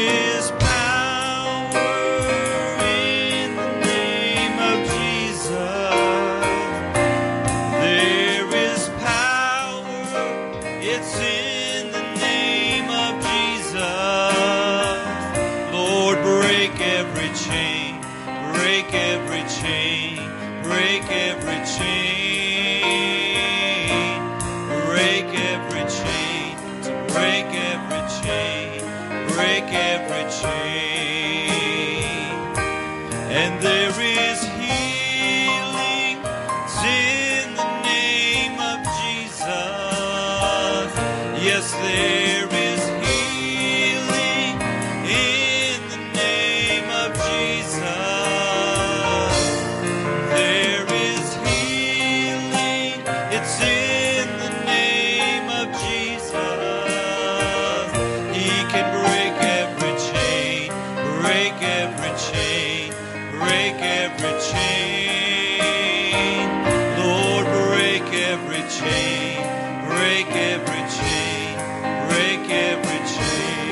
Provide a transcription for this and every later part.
is power in the name of Jesus. There is power, it's in the name of Jesus. Lord, break every chain, break every chain, break every chain, break every chain, to break every chain, break every chain. And there is healing in the name of Jesus. Yes, there is healing in the name of Jesus. There is healing, it's in the name of Jesus. He can break every chain, break every chain, break every chain. Lord, break every chain, break every chain, break every chain.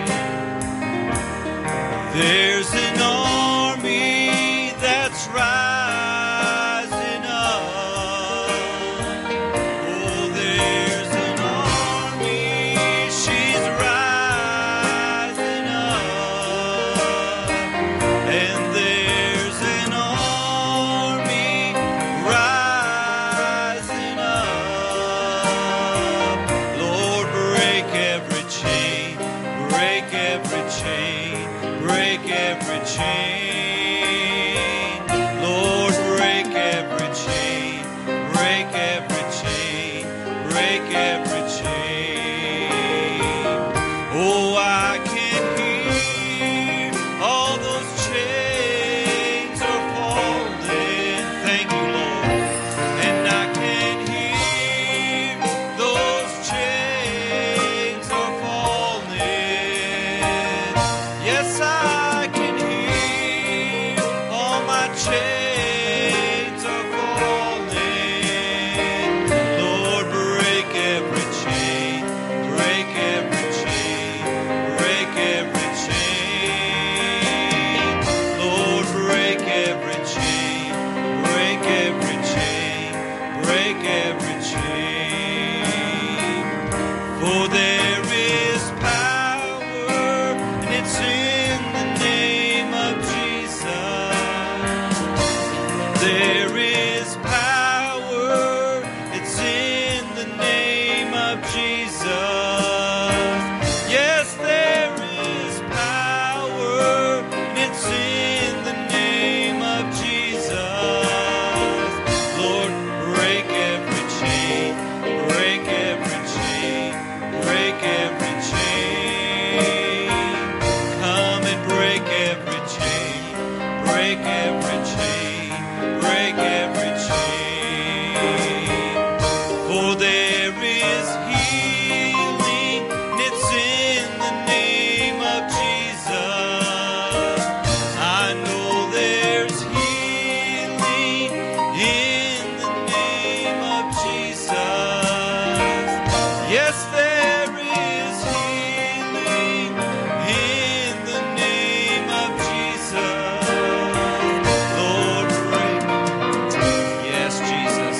There's an army that's rising up. Oh, there's an army, she's rising up. And there's an army rising up. Lord, break every chain, break every chain, break every chain. Lord, break every chain, break every chain, break every chain. Oh, I can hear all those chains are falling. Thank you, Lord. And I can hear those chains are falling. Yes, I can hear all my chains are falling. Lord, break every chain, break every chain, break every chain. Lord, break every chain, break every chain, break every chain. For there is power, and it's in the name of Jesus. There is power, it's in the name of Jesus. Yes, there is power, and it's in the name of Jesus. Lord, break every chain, break every chain, break every chain. Come and break every chain, break every chain, break every chain. For there is healing, and it's in the name of Jesus. I know there's healing in the name of Jesus. Yes, there is healing in the name of Jesus. Lord, break. Yes, Jesus.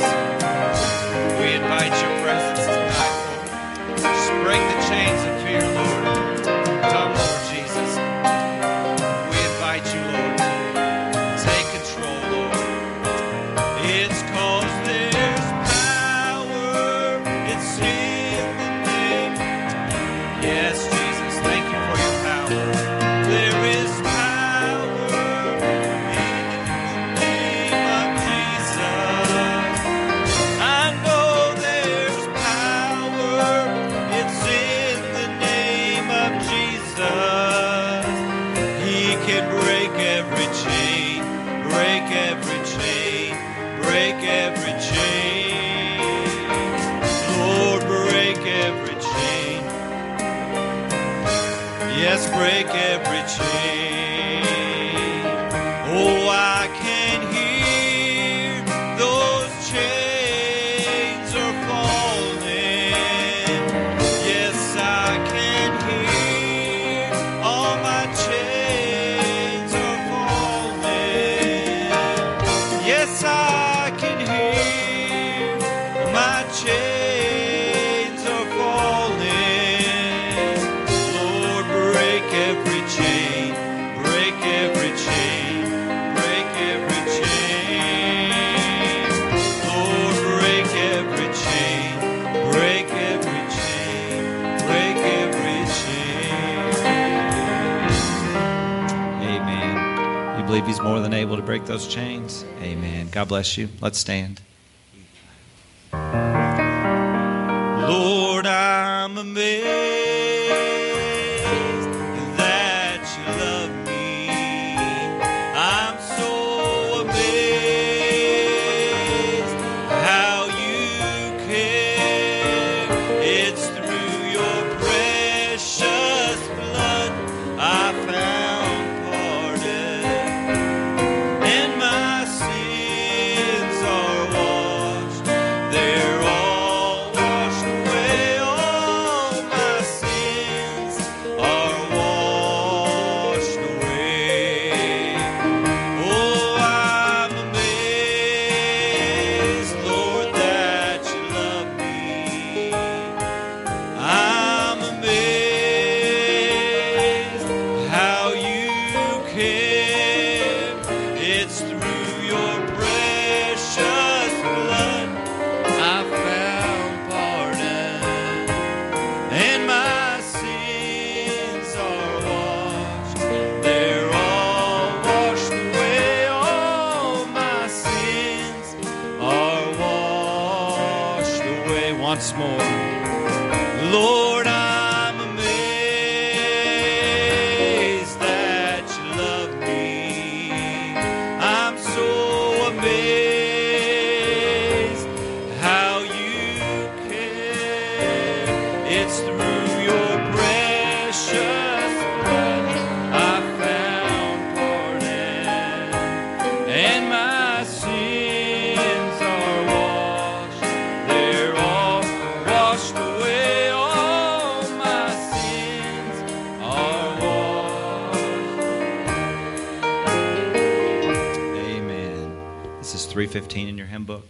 We invite your presence tonight, Lord. Just break the chains of fear, Lord. Come, Lord Jesus. We invite you, Lord. Take control, Lord. It's 'cause there's power, it's in the name. Yes, Jesus, thank you for your power. There is power in the name of Jesus. I know there's power, it's in the name of Jesus. He can break every chain, break every chain, break every chain. Lord, break every chain. Yes, break every chain. Oh, I can hear those chains are falling. Yes, I can hear all my believe He's more than able to break those chains. Amen. God bless you. Let's stand. Lord, I'm amazed that you love me. I'm so amazed how you care. It's through your precious blood I found pardon, and my sins are washed. They're all washed away. All my sins are washed away. Oh, I'm amazed, Lord, that you love me. I'm amazed how you care. It's through your precious blood I found pardon, and my sins are washed. They're all washed away. All my sins are washed away. Once more. Lord, I'm amazed that you love me. I'm so amazed how you care. It's through your precious blood I found pardon, and my sins are washed. They're all washed away. All my sins are washed. Amen. This is 315 in your hymn book.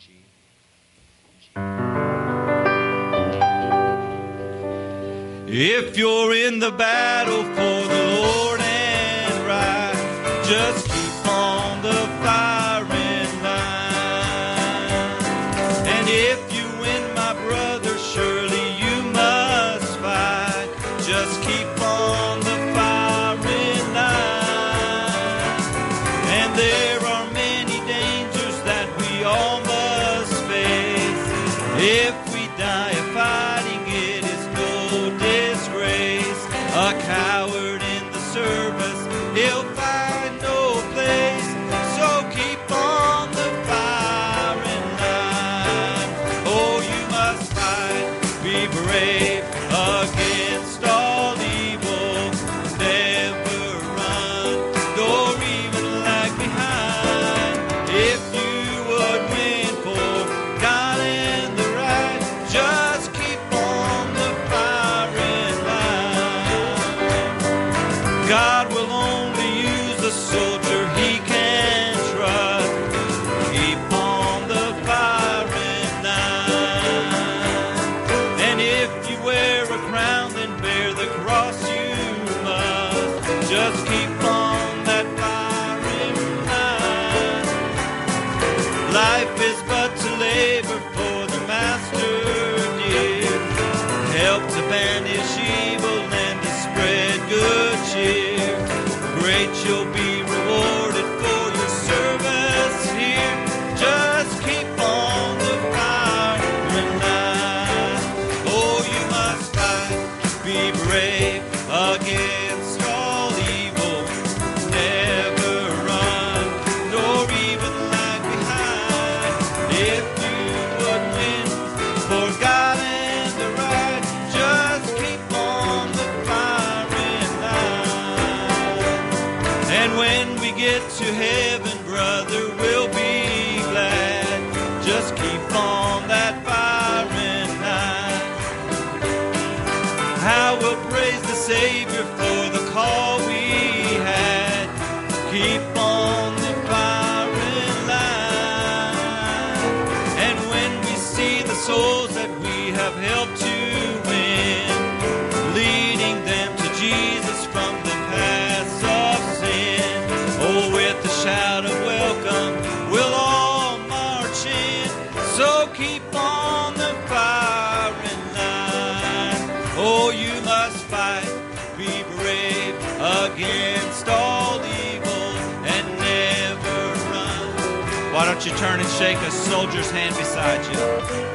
If you're in the battle for the Lord and right, just keep on the firing line. And if you win, my brother, surely you must fight. Just keep on the firing line. And there are many dangers that we all must face. If we die fighting, it is no disgrace. A coward in the service, he'll find no place. So keep on the firing line. Oh, you must fight, be brave against all evil. Never run, nor even lag behind. If you would win for God and the right, just keep on the firing line. God will only use a soldier he can trust. Keep on the firing line. And if you wear a crown, then bear the cross you must. Just keep on that firing line. Life is but to labor for the master dear. Help to banish evil and to spread good cheer. Great you'll be rewarded for your service here. Just keep on the firing line. Oh, you must fight, be brave against all evil. Never run, nor even lag behind. If you would win for God and the right, just keep on the firing line. And when we get to heaven, brother, we'll be glad. Just keep on that firing line. How we'll praise the Savior for the call we had. Keep on the firing line. And when we see the souls that we have helped to win, leading them to Jesus from the paths of sin, oh, with the shout of welcome, we'll all march in. So keep on the firing line. Oh, you must fight, be brave against all evil, Why don't you turn and shake a soldier's hand beside you?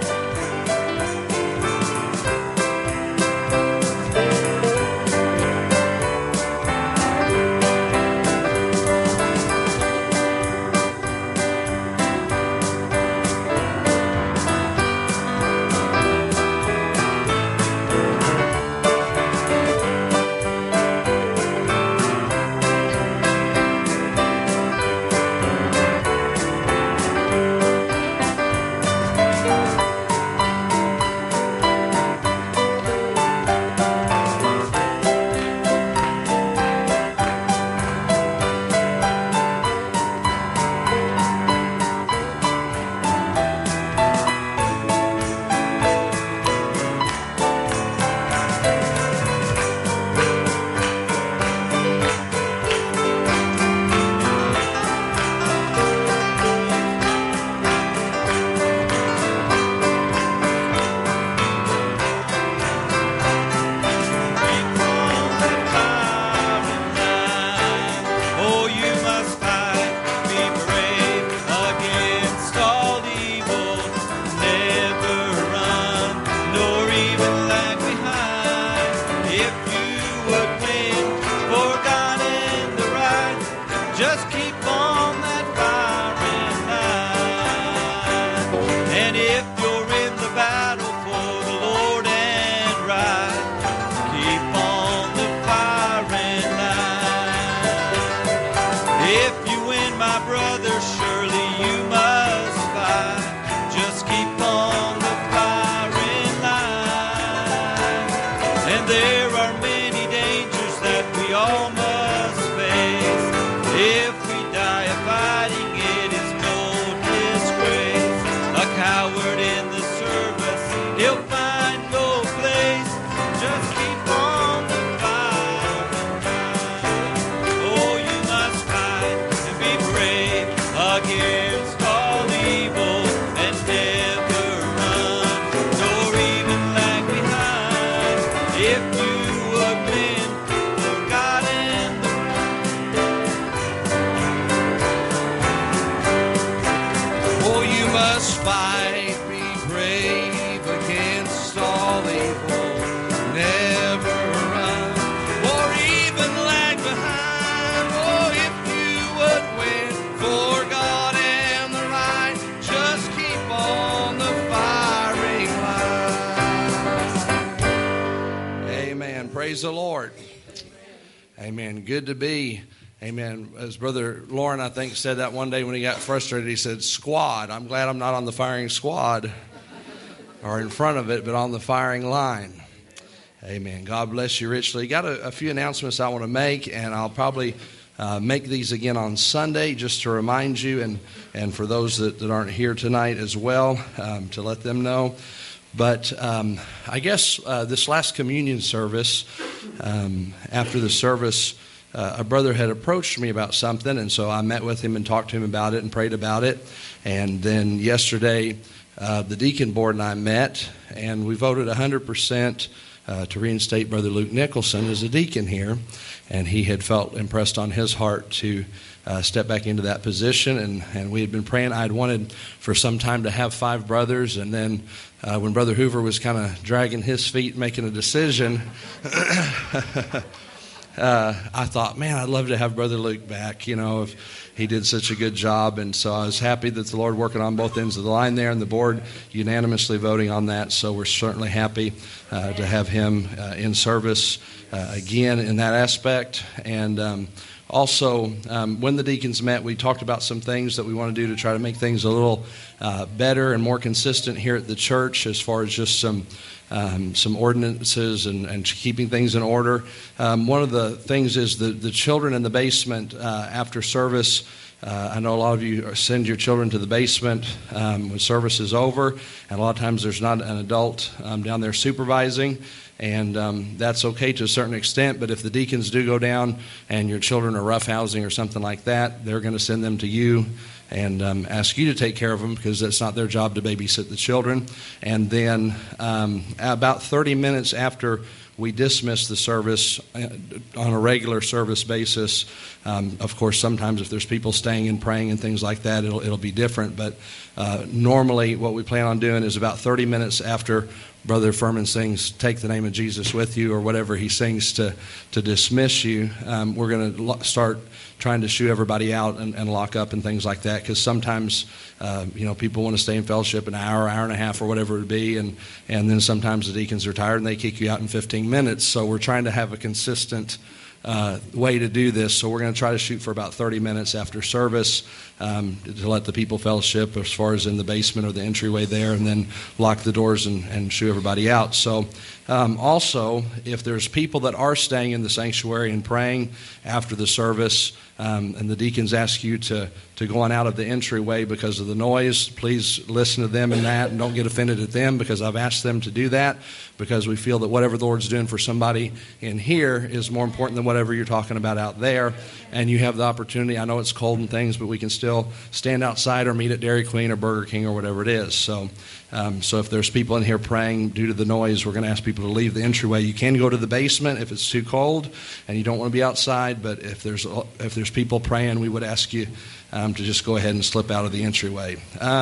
Praise the Lord. Amen. Good to be. Amen. As Brother Lauren, I think, said that one day when he got frustrated, he said, squad. I'm glad I'm not on the firing squad or in front of it, but on the firing line. Amen. God bless you richly. Got a few announcements I want to make, and I'll probably make these again on Sunday just to remind you and for those that aren't here tonight as well, to let them know. But I guess this last communion service, after the service, a brother had approached me about something, and so I met with him and talked to him about it and prayed about it. And then yesterday, the deacon board and I met, and we voted 100% to reinstate Brother Luke Nicholson as a deacon here. And he had felt impressed on his heart to step back into that position. And we had been praying. I had wanted for some time to have 5 brothers, and then when Brother Hoover was kind of dragging his feet, making a decision, I thought, man, I'd love to have Brother Luke back, if he did such a good job. And so I was happy that the Lord working on both ends of the line there, and the board unanimously voting on that. So we're certainly happy to have him in service again in that aspect. And also, when the deacons met, we talked about some things that we want to do to try to make things a little better and more consistent here at the church, as far as just some ordinances and keeping things in order. One of the things is the children in the basement after service. I know a lot of you send your children to the basement when service is over, and a lot of times there's not an adult down there supervising. And that's okay to a certain extent, but if the deacons do go down and your children are roughhousing or something like that, they're going to send them to you and ask you to take care of them, because it's not their job to babysit the children. And then about 30 minutes after we dismiss the service on a regular service basis. Of course, sometimes if there's people staying and praying and things like that, it'll be different. But normally what we plan on doing is about 30 minutes after Brother Furman sings "Take the Name of Jesus with You," or whatever he sings to dismiss you, we're going to start trying to shoo everybody out and lock up and things like that, because sometimes people want to stay in fellowship an hour and a half or whatever it would be, and then sometimes the deacons are tired and they kick you out in 15 minutes. So we're trying to have a consistent way to do this. So we're going to try to shoot for about 30 minutes after service to let the people fellowship as far as in the basement or the entryway there, and then lock the doors and shoo everybody out. So also, if there's people that are staying in the sanctuary and praying after the service, and the deacons ask you to go on out of the entryway because of the noise, please listen to them in that and don't get offended at them, because I've asked them to do that, because we feel that whatever the Lord's doing for somebody in here is more important than whatever you're talking about out there. And you have the opportunity, I know it's cold and things, but we can still stand outside or meet at Dairy Queen or Burger King or whatever it is. So if there's people in here praying due to the noise, we're going to ask people to leave the entryway. You can go to the basement if it's too cold and you don't want to be outside, but if there's people praying, we would ask you to just go ahead and slip out of the entryway.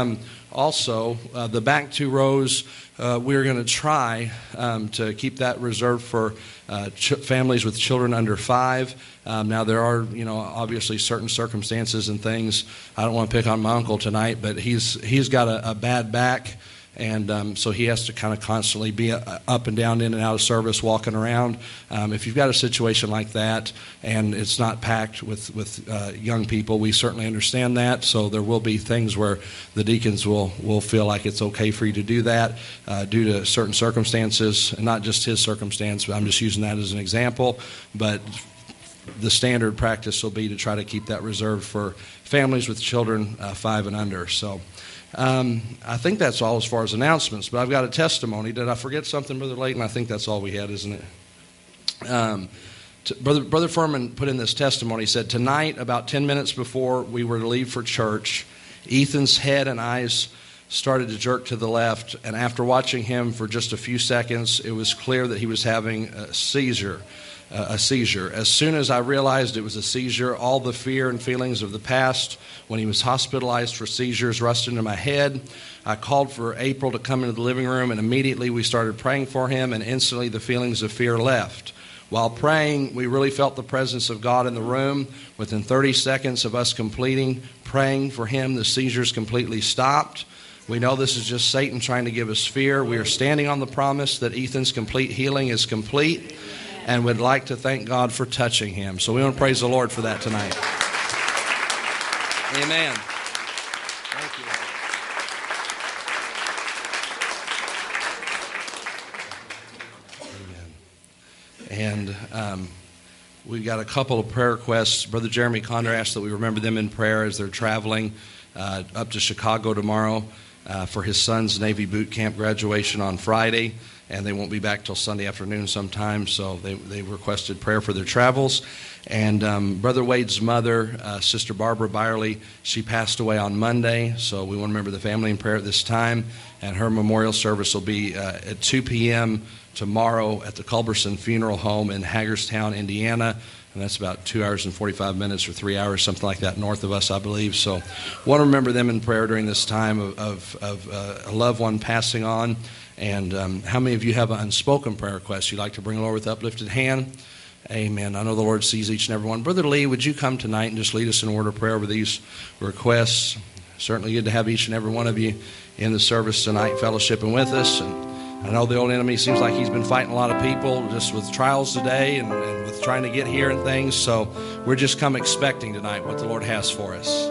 Also, the back two rows, we're going to try to keep that reserved for families with children under 5. Now, there are, obviously certain circumstances and things. I don't want to pick on my uncle tonight, but he's got a bad back. And so he has to kind of constantly be up and down, in and out of service, walking around. If you've got a situation like that and it's not packed with young people, we certainly understand that. So there will be things where the deacons will feel like it's okay for you to do that due to certain circumstances, and not just his circumstance, but I'm just using that as an example. But the standard practice will be to try to keep that reserved for families with children 5 and under. So I think that's all as far as announcements, but I've got a testimony. Did I forget something, Brother Layton? I think that's all we had, isn't it? Brother Furman put in this testimony. He said, tonight, about 10 minutes before we were to leave for church, Ethan's head and eyes started to jerk to the left, and after watching him for just a few seconds, it was clear that he was having a seizure. As soon as I realized it was a seizure, all the fear and feelings of the past when he was hospitalized for seizures rushed into my head. I called for April to come into the living room, and immediately we started praying for him, and instantly the feelings of fear left. While praying, we really felt the presence of God in the room. Within 30 seconds of us completing praying for him, the seizures completely stopped. We know this is just Satan trying to give us fear. We are standing on the promise that Ethan's complete healing is complete, and would like to thank God for touching him. So we want to praise the Lord for that tonight. Amen. Thank you. Amen. And we've got a couple of prayer requests. Brother Jeremy Condor asked that we remember them in prayer as they're traveling up to Chicago tomorrow for his son's Navy boot camp graduation on Friday. And they won't be back till Sunday afternoon sometime, so they requested prayer for their travels. And Brother Wade's mother, Sister Barbara Byerly, she passed away on Monday, so we want to remember the family in prayer at this time. And her memorial service will be at 2 p.m. tomorrow at the Culberson Funeral Home in Hagerstown, Indiana. And that's about 2 hours and 45 minutes or 3 hours, something like that, north of us, I believe. So want to remember them in prayer during this time of a loved one passing on. And how many of you have an unspoken prayer request you'd like to bring the Lord with uplifted hand? Amen. I know the Lord sees each and every one. Brother Lee, would you come tonight and just lead us in a word of prayer over these requests? Certainly good to have each and every one of you in the service tonight, fellowshipping with us. And I know the old enemy seems like he's been fighting a lot of people just with trials today and with trying to get here and things. So we're just come expecting tonight what the Lord has for us.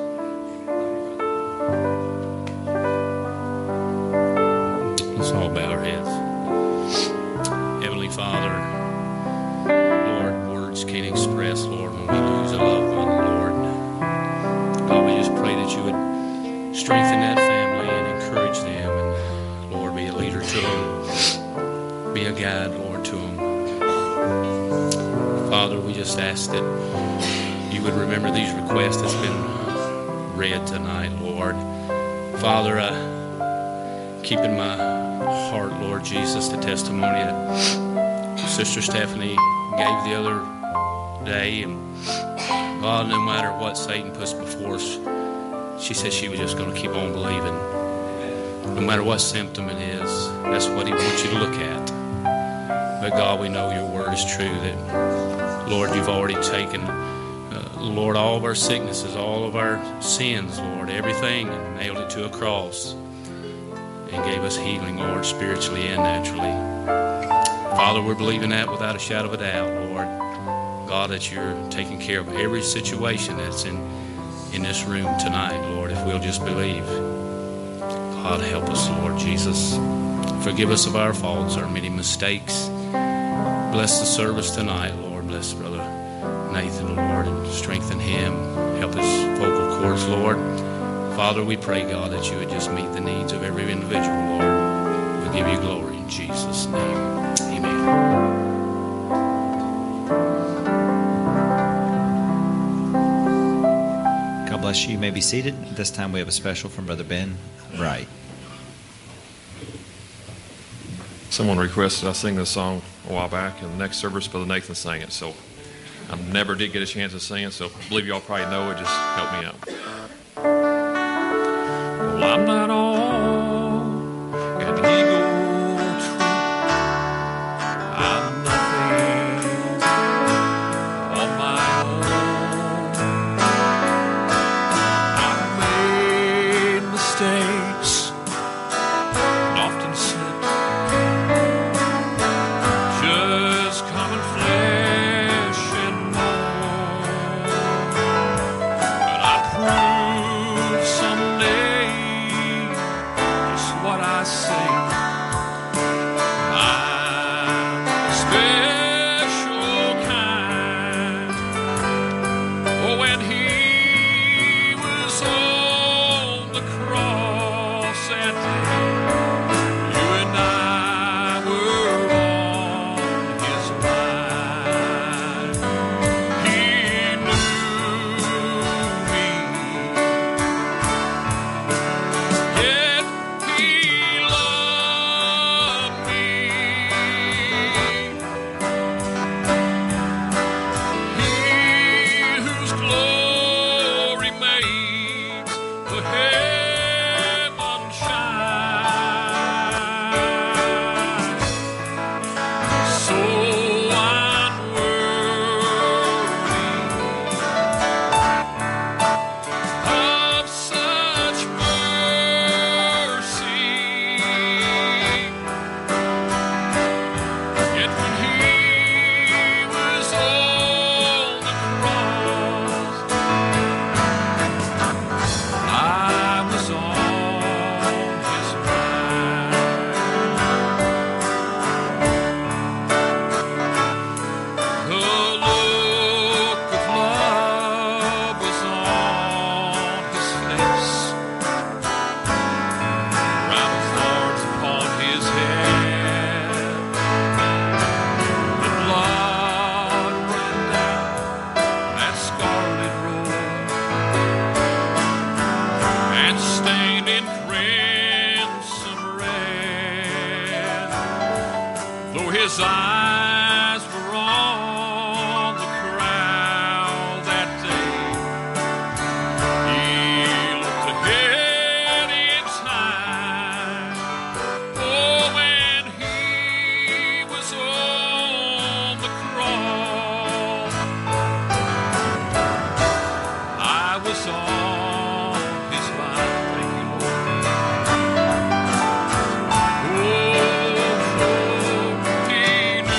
Let's all bow our heads. Heavenly Father, Lord, words can't express, Lord, when we lose a loved one, Lord. God, we just pray that you would strengthen that family and encourage them, and Lord, be a leader to them, be a guide, Lord, to them. Father, we just ask that you would remember these requests that's been read tonight, Lord. Father, keep in my heart, Lord Jesus, the testimony that Sister Stephanie gave the other day, and God, no matter what Satan puts before us, she said she was just going to keep on believing. No matter what symptom it is, that's what he wants you to look at. But God, we know your word is true, that, Lord, you've already taken, Lord, all of our sicknesses, all of our sins, Lord, everything, and nailed it to a cross and gave us healing, Lord, spiritually and naturally. Father, we're believing that without a shadow of a doubt, Lord. God, that you're taking care of every situation that's in this room tonight, Lord, if we'll just believe. God, help us, Lord Jesus. Forgive us of our faults, our many mistakes. Bless the service tonight, Lord. Bless Brother Nathan, Lord, and strengthen him. Help his vocal cords, Lord. Father, we pray, God, that you would just meet the needs of every individual, Lord. We give you glory in Jesus' name. Amen. God bless you. You may be seated. At this time, we have a special from Brother Ben Wright. Someone requested I sing this song a while back, and the next service, Brother Nathan sang it. So I never did get a chance to sing it, so I believe y'all probably know it. Just help me out. Well, I'm not on an eagle tree. I'm nothing on my own. I've made mistakes and often slipped. Just common flesh and bone. But I prove someday just what I say. I'm a special kind. Oh, when he was on the cross that day, you and I were on his mind. He knew me, yet he loved me. He whose glory makes the heaven shine, so unworthy of such mercy. Yet when he was on the cross, I was on his mind. The look of love was on his face. Crown of thorns upon his head. The blood ran down that scarlet robe and stained in crimson red. Though his eyes were on the crowd that day, he looked ahead in time. Oh, when he was on the cross, I was on his mind. Thank you, Lord. Oh, he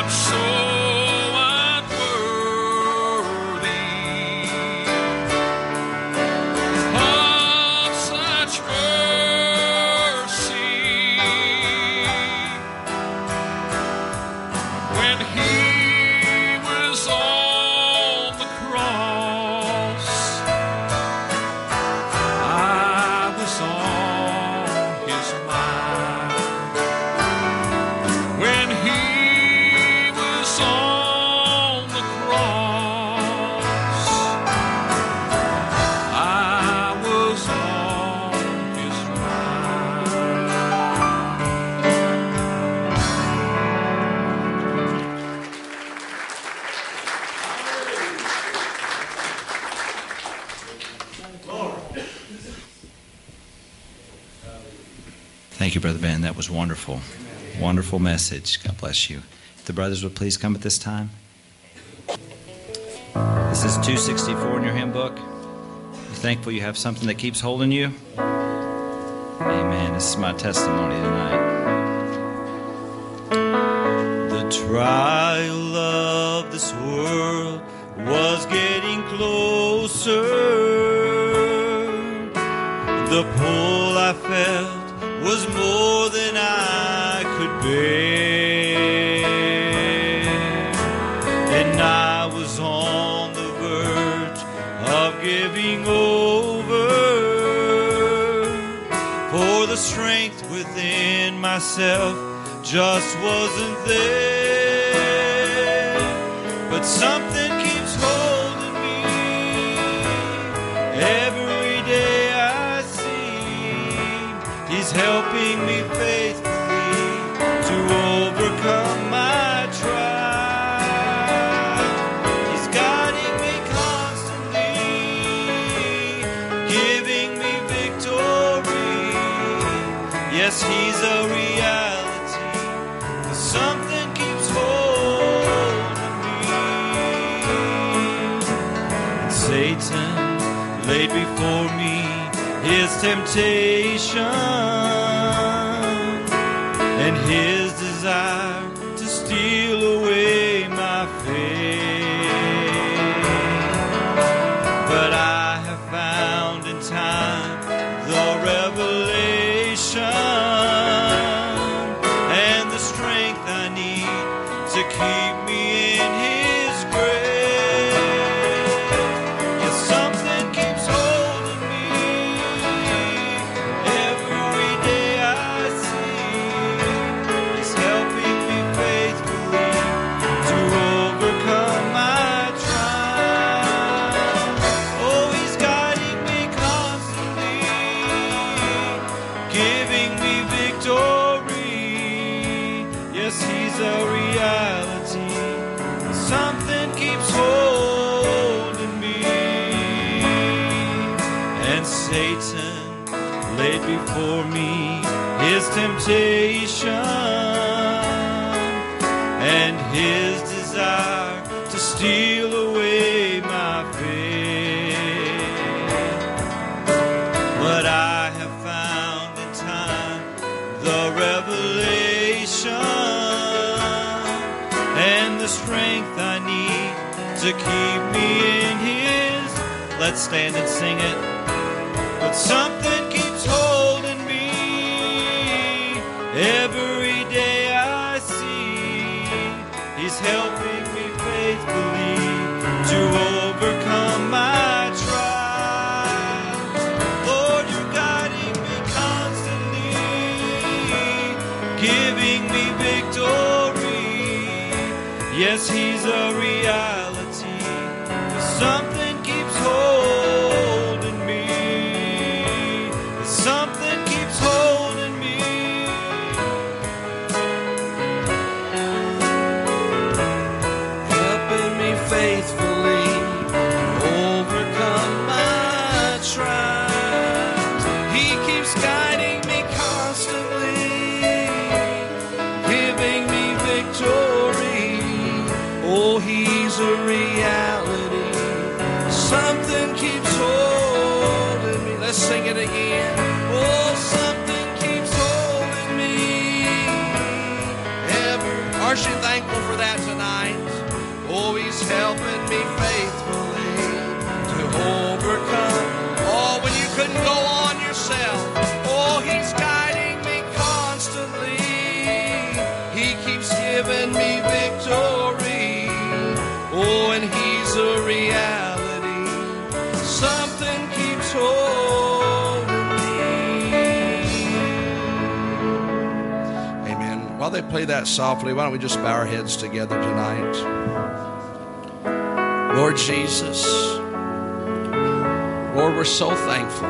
Thank you, Brother Ben. That was wonderful. Wonderful message. God bless you. If the brothers would please come at this time. This is 264 in your hymn book. You're thankful you have something that keeps holding you? Amen. This is my testimony tonight. The trial of this world was getting closer. The pull I felt was more than I could bear, and I was on the verge of giving over, for the strength within myself just wasn't there. But something keeps holding me every day I see. He's helping me faithfully to overcome my trial. He's guiding me constantly, giving me victory. Yes, He's a reality. Something keeps holding me. And Satan laid before me his temptation and his desire to steal away my faith. But I have found in time the revelation and the strength I need to keep me in His grace. Yes, something keeps holding me every day I see. He's helping me faithfully to overcome my trials. Oh, He's guiding me constantly, giving me victory. Yes, He's a reality. Something keeps holding me. And Satan laid before me his temptation and his desire to steal away my faith. But I have found in time the revelation and the strength I need to keep me in His. Let's stand and sing it. But something keeps holding me every day I see. He's helping me faithfully to overcome my trials. Lord, You're guiding me constantly, giving me victory. Yes, He's a reality. Something keeps holding me. Something keeps holding me. Helping me faithfully overcome my trials. He keeps guiding me constantly, giving me victory. Oh, He's a reality. Something keeps holding me. Let's sing it again. Oh, something keeps holding me. Aren't you thankful for for that tonight? Oh, He's helping me faithfully to overcome. Oh, when you couldn't go on yourself. Oh, He's guiding me constantly. He keeps giving me victory. Oh, and He's a reality. Something keeps holding me. Amen. While they play that softly, why don't we just bow our heads together tonight? Lord Jesus, Lord, we're so thankful.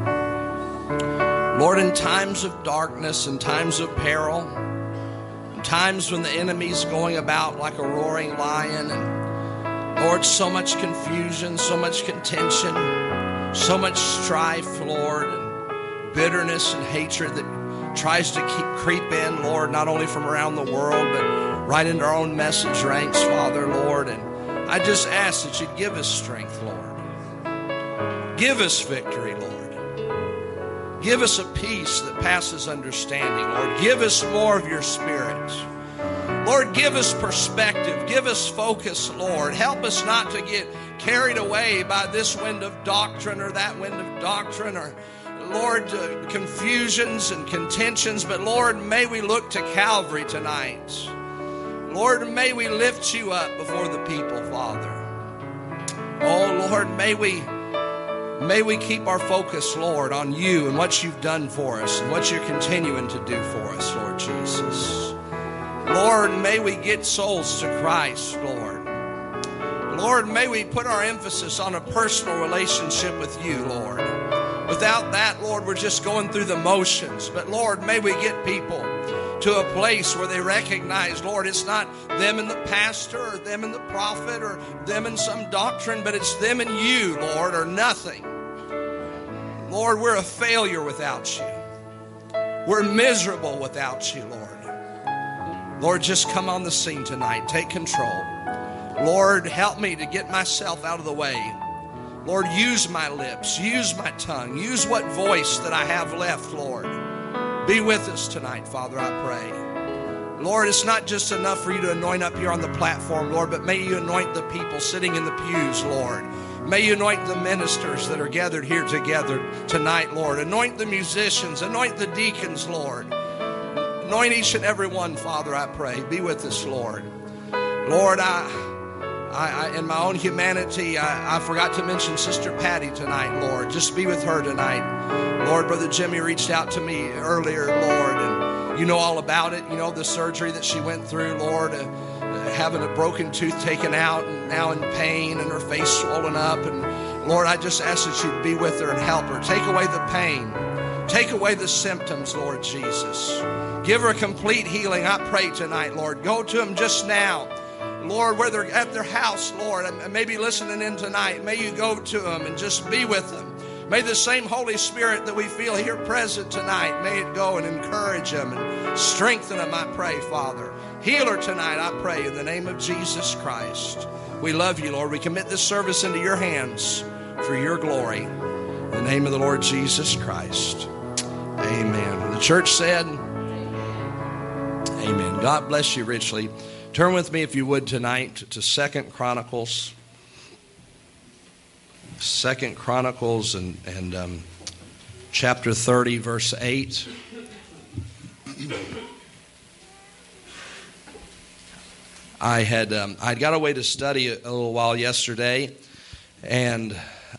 Lord, in times of darkness and times of peril, in times when the enemy's going about like a roaring lion, and Lord, so much confusion, so much contention, so much strife, Lord, and bitterness and hatred that tries to creep in, Lord, not only from around the world, but right into our own message ranks, Father, Lord. And I just ask that You'd give us strength, Lord. Give us victory, Lord. Give us a peace that passes understanding, Lord. Give us more of Your Spirit. Lord, give us perspective. Give us focus, Lord. Help us not to get carried away by this wind of doctrine or that wind of doctrine, or, Lord, confusions and contentions. But, Lord, may we look to Calvary tonight. Lord, may we lift You up before the people, Father. Oh, Lord, may we keep our focus, Lord, on You and what You've done for us and what You're continuing to do for us, Lord Jesus. Lord, may we get souls to Christ, Lord. Lord, may we put our emphasis on a personal relationship with You, Lord. Without that, Lord, we're just going through the motions. But, Lord, may we get people to a place where they recognize, Lord, it's not them and the pastor or them and the prophet or them and some doctrine, but it's them and You, Lord, or nothing. Lord, we're a failure without You. We're miserable without You, Lord. Lord, just come on the scene tonight. Take control. Lord, help me to get myself out of the way. Lord, use my lips, use my tongue, use what voice that I have left, Lord. Be with us tonight, Father, I pray. Lord, it's not just enough for You to anoint up here on the platform, Lord, but may You anoint the people sitting in the pews, Lord. May You anoint the ministers that are gathered here together tonight, Lord. Anoint the musicians, anoint the deacons, Lord. Anoint each and every one, Father, I pray. Be with us, Lord. Lord, I in my own humanity, I forgot to mention Sister Patty tonight, Lord. Just be with her tonight. Lord, Brother Jimmy reached out to me earlier, Lord, and You know all about it. You know the surgery that she went through, Lord, having a broken tooth taken out and now in pain and her face swollen up. And Lord, I just ask that You'd be with her and help her. Take away the pain. Take away the symptoms, Lord Jesus. Give her a complete healing, I pray tonight, Lord. Go to them just now. Lord, where they're at their house, Lord, and maybe listening in tonight, may You go to them and just be with them. May the same Holy Spirit that we feel here present tonight, may it go and encourage them and strengthen them, I pray, Father. Heal her tonight, I pray, in the name of Jesus Christ. We love You, Lord. We commit this service into Your hands for Your glory. In the name of the Lord Jesus Christ. Amen. And the church said, amen. God bless you richly. Turn with me, if you would, tonight to 2 Chronicles. 2 Chronicles and chapter 30, verse 8. I'd got away to study a little while yesterday, and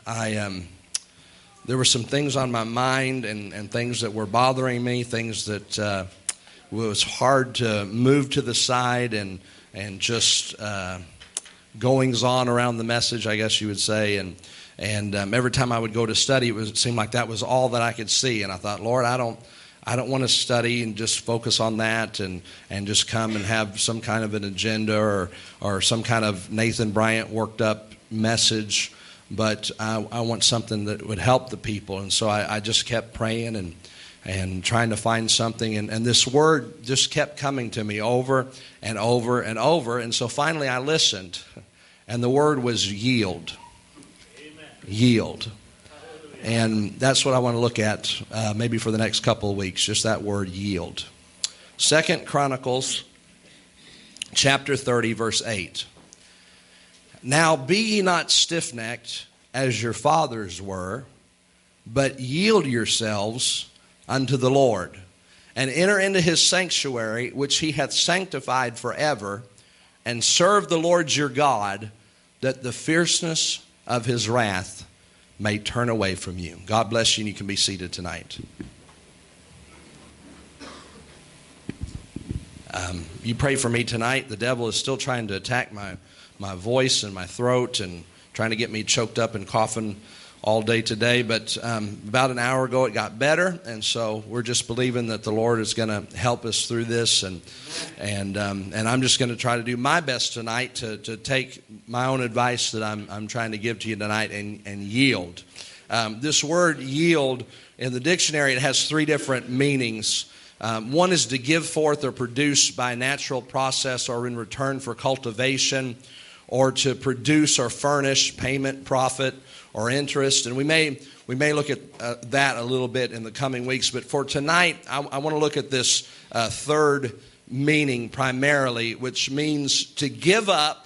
there were some things on my mind and things that were bothering me, things that was hard to move to the side and just goings on around the message, I guess you would say. And every time I would go to study, it seemed like that was all that I could see. And I thought, Lord, I don't want to study and just focus on that and just come and have some kind of an agenda or some kind of Nathan Bryant worked up message. But I want something that would help the people. And so I just kept praying and trying to find something. And this word just kept coming to me over and over and over. And so finally I listened. And the word was yield. Amen. Yield. And that's what I want to look at maybe for the next couple of weeks. Just that word yield. 2 Chronicles chapter 30, verse 8. Now be ye not stiff-necked, as your fathers were, but yield yourselves unto the Lord, and enter into his sanctuary, which he hath sanctified forever, and serve the Lord your God, that the fierceness of his wrath may turn away from you. God bless you, and you can be seated tonight. You pray for me tonight. The devil is still trying to attack my voice and my throat and trying to get me choked up and coughing all day today. But about an hour ago it got better, and so we're just believing that the Lord is going to help us through this. And I'm just going to try to do my best tonight to take my own advice that I'm trying to give to you tonight and yield. This word yield, in the dictionary, it has three different meanings. One is to give forth or produce by natural process or in return for cultivation, or to produce or furnish payment, profit, or interest. And we may look at that a little bit in the coming weeks. But for tonight, I want to look at this third meaning primarily, which means to give up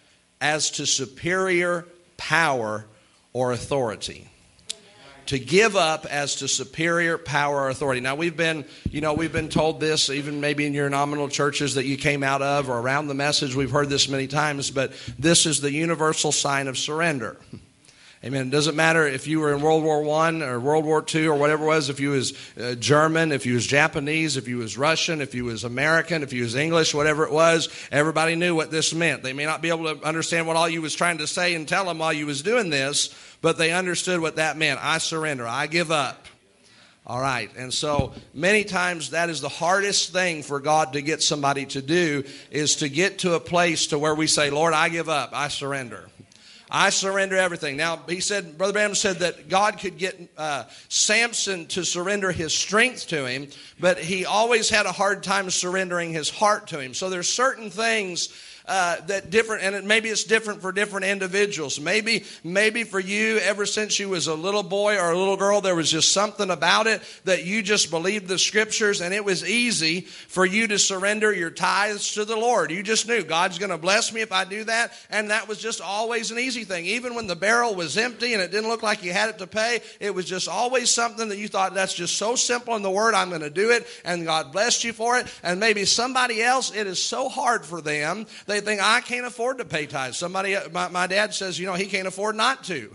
as to superior power or authority. To give up as to superior power or authority. Now, we've been told this, even maybe in your nominal churches that you came out of or around the message. We've heard this many times, but this is the universal sign of surrender. Amen. It doesn't matter if you were in World War I or World War II or whatever it was, if you was German, if you was Japanese, if you was Russian, if you was American, if you was English, whatever it was, everybody knew what this meant. They may not be able to understand what all you was trying to say and tell them while you was doing this, but they understood what that meant. I surrender. I give up. All right. And so many times that is the hardest thing for God to get somebody to do, is to get to a place to where we say, Lord, I give up. I surrender. I surrender everything. Now, Brother Branham said that God could get Samson to surrender his strength to him, but he always had a hard time surrendering his heart to him. So there's certain things that different, and maybe it's different for different individuals. Maybe for you, ever since you was a little boy or a little girl, there was just something about it that you just believed the scriptures, and it was easy for you to surrender your tithes to the Lord. You just knew God's going to bless me if I do that, and that was just always an easy thing. Even when the barrel was empty and it didn't look like you had it to pay, it was just always something that you thought, that's just so simple in the Word, I'm going to do it, and God blessed you for it. And maybe somebody else, it is so hard for them, they think, I can't afford to pay tithes. My dad says, he can't afford not to.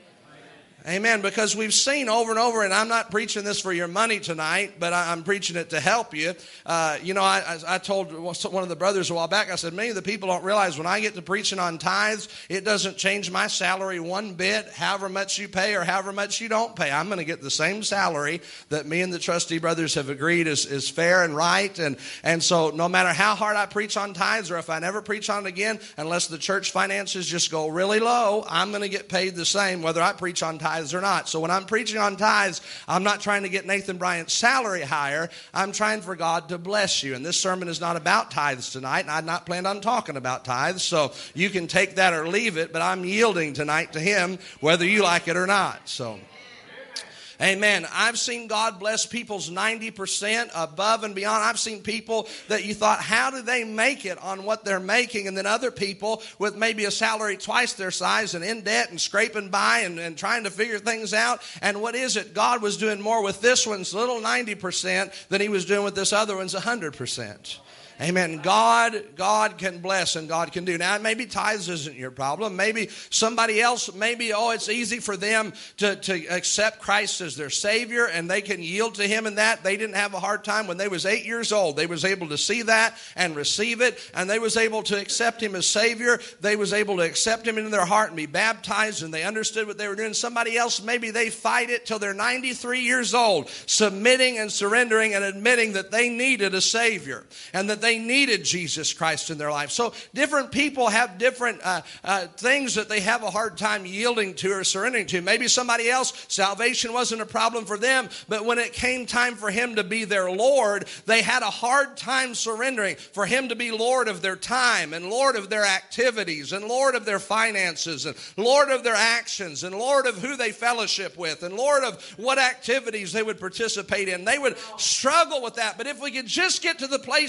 Amen. Because we've seen over and over, and I'm not preaching this for your money tonight, but I'm preaching it to help you. I told one of the brothers a while back, I said, many of the people don't realize when I get to preaching on tithes, it doesn't change my salary one bit, however much you pay or however much you don't pay. I'm going to get the same salary that me and the trustee brothers have agreed is fair and right. And so no matter how hard I preach on tithes, or if I never preach on it again, unless the church finances just go really low, I'm going to get paid the same whether I preach on tithes or not. So when I'm preaching on tithes, I'm not trying to get Nathan Bryant's salary higher. I'm trying for God to bless you. And this sermon is not about tithes tonight, and I'd not planned on talking about tithes. So you can take that or leave it, but I'm yielding tonight to Him, whether you like it or not. So, amen. I've seen God bless people's 90% above and beyond. I've seen people that you thought, how do they make it on what they're making? And then other people with maybe a salary twice their size and in debt and scraping by and trying to figure things out. And what is it? God was doing more with this one's little 90% than He was doing with this other one's 100%. Amen. God can bless and God can do. Now, maybe tithes isn't your problem. Maybe somebody else, it's easy for them to accept Christ as their Savior, and they can yield to Him in that. They didn't have a hard time when they was 8 years old. They was able to see that and receive it, and they was able to accept Him as Savior. They was able to accept Him into their heart and be baptized, and they understood what they were doing. Somebody else, maybe they fight it till they're 93 years old, submitting and surrendering and admitting that they needed a Savior and that they needed Jesus Christ in their life. So different people have different things that they have a hard time yielding to or surrendering to. Maybe somebody else, salvation wasn't a problem for them, but when it came time for Him to be their Lord, they had a hard time surrendering for Him to be Lord of their time and Lord of their activities and Lord of their finances and Lord of their actions and Lord of who they fellowship with and Lord of what activities they would participate in. They would struggle with that. But if we could just get to the place tonight where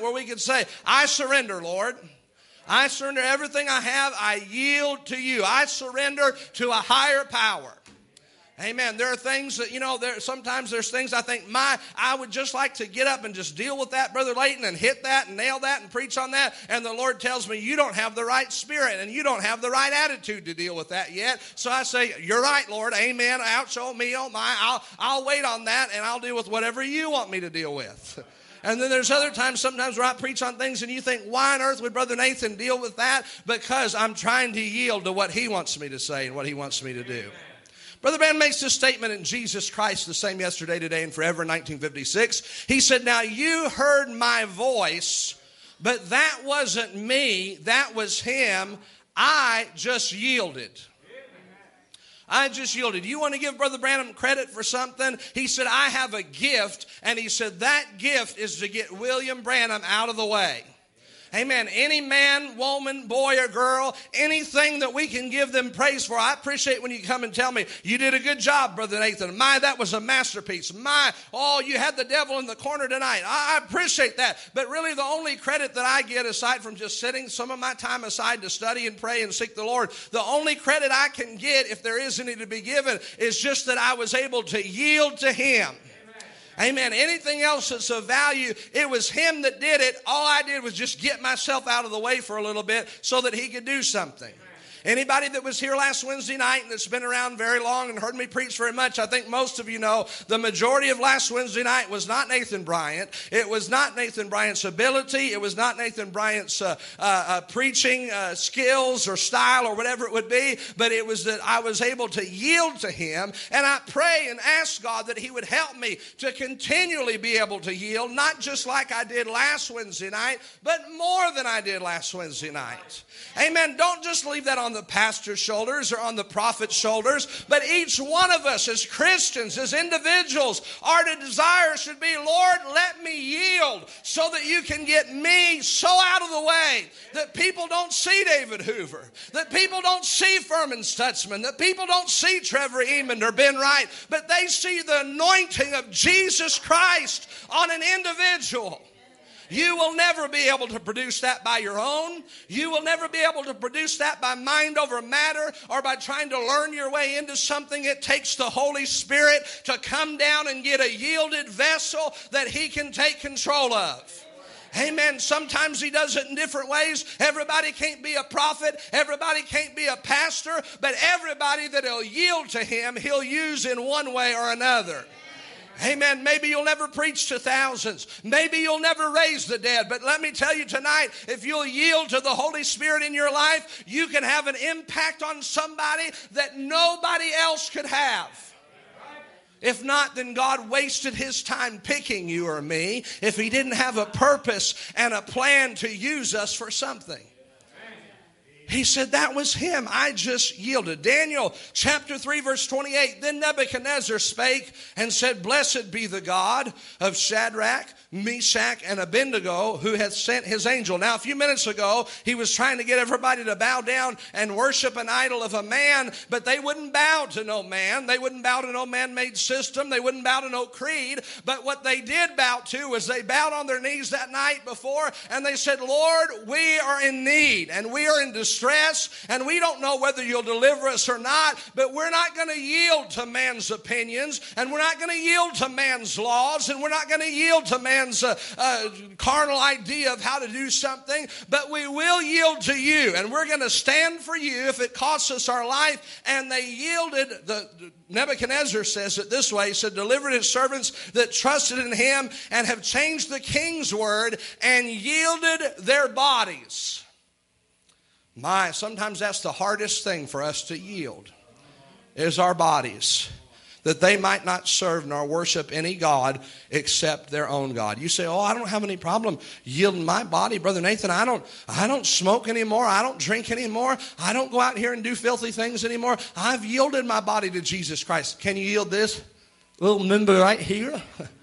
where we could say, I surrender, Lord. I surrender everything I have. I yield to you. I surrender to a higher power. Amen. There are things that, sometimes there's things I think, I would just like to get up and just deal with that, Brother Layton, and hit that and nail that and preach on that. And the Lord tells me, you don't have the right spirit and you don't have the right attitude to deal with that yet. So I say, you're right, Lord. Amen. Ouch, oh me, oh my. I'll wait on that and I'll deal with whatever you want me to deal with. And then there's other times, sometimes where I preach on things and you think, why on earth would Brother Nathan deal with that? Because I'm trying to yield to what he wants me to say and what he wants me to do. Brother Branham makes this statement in Jesus Christ, the same yesterday, today, and forever, in 1956. He said, now you heard my voice, but that wasn't me, that was him. I just yielded. I just yielded. You want to give Brother Branham credit for something? He said, I have a gift, and he said that gift is to get William Branham out of the way. Amen. Any man, woman, boy, or girl, anything that we can give them praise for. I appreciate when you come and tell me, you did a good job, Brother Nathan. That was a masterpiece. You had the devil in the corner tonight. I appreciate that. But really the only credit that I get, aside from just setting some of my time aside to study and pray and seek the Lord, the only credit I can get, if there is any to be given, is just that I was able to yield to him. Amen. Anything else that's of value, it was him that did it. All I did was just get myself out of the way for a little bit so that he could do something. Anybody that was here last Wednesday night and that's been around very long and heard me preach very much, I think most of you know the majority of last Wednesday night was not Nathan Bryant. It was not Nathan Bryant's ability. It was not Nathan Bryant's preaching skills or style or whatever it would be, but it was that I was able to yield to him, and I pray and ask God that he would help me to continually be able to yield, not just like I did last Wednesday night, but more than I did last Wednesday night. Amen. Don't just leave that on the pastor's shoulders or on the prophet's shoulders, but each one of us as Christians, as individuals, our desire should be, Lord, let me yield so that you can get me so out of the way that people don't see David Hoover, that people don't see Furman Stutzman, that people don't see Trevor Emond or Ben Wright, but they see the anointing of Jesus Christ on an individual. You will never be able to produce that by your own. You will never be able to produce that by mind over matter or by trying to learn your way into something. It takes the Holy Spirit to come down and get a yielded vessel that he can take control of. Amen. Sometimes he does it in different ways. Everybody can't be a prophet. Everybody can't be a pastor. But everybody that will yield to him, he'll use in one way or another. Amen. Maybe you'll never preach to thousands. Maybe you'll never raise the dead. But let me tell you tonight, if you'll yield to the Holy Spirit in your life, you can have an impact on somebody that nobody else could have. If not, then God wasted his time picking you or me if he didn't have a purpose and a plan to use us for something. He said that was him. I just yielded. Daniel chapter 3 verse 28. Then Nebuchadnezzar spake and said, Blessed be the God of Shadrach, Meshach, and Abednego, who hath sent his angel. Now a few minutes ago, he was trying to get everybody to bow down and worship an idol of a man, but they wouldn't bow to no man. They wouldn't bow to no man-made system. They wouldn't bow to no creed. But what they did bow to was they bowed on their knees that night before, and they said, Lord, we are in need, and we are in distress, and we don't know whether you'll deliver us or not, but we're not going to yield to man's opinions, and we're not going to yield to man's laws, and we're not going to yield to man's carnal idea of how to do something, but we will yield to you, and we're going to stand for you if it costs us our life. And they yielded. Nebuchadnezzar says it this way. He said, delivered his servants that trusted in him and have changed the king's word and yielded their bodies. Sometimes that's the hardest thing for us to yield, is our bodies, that they might not serve nor worship any God except their own God. You say, oh, I don't have any problem yielding my body. Brother Nathan, I don't smoke anymore. I don't drink anymore. I don't go out here and do filthy things anymore. I've yielded my body to Jesus Christ. Can you yield this little member right here?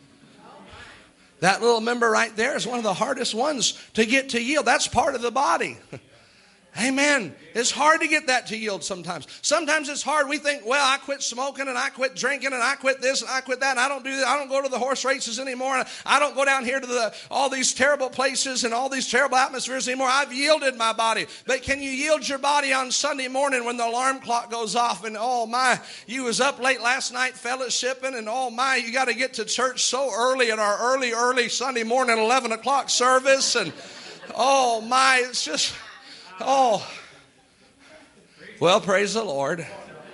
That little member right there is one of the hardest ones to get to yield. That's part of the body. Amen. It's hard to get that to yield sometimes. Sometimes it's hard. We think, well, I quit smoking and I quit drinking and I quit this and I quit that and I don't do that. I don't go to the horse races anymore. And I don't go down here to all these terrible places and all these terrible atmospheres anymore. I've yielded my body. But can you yield your body on Sunday morning when the alarm clock goes off and oh my, you was up late last night fellowshipping and oh my, you got to get to church so early at our early Sunday morning 11 o'clock service and oh my, it's just... Oh, well, praise the Lord.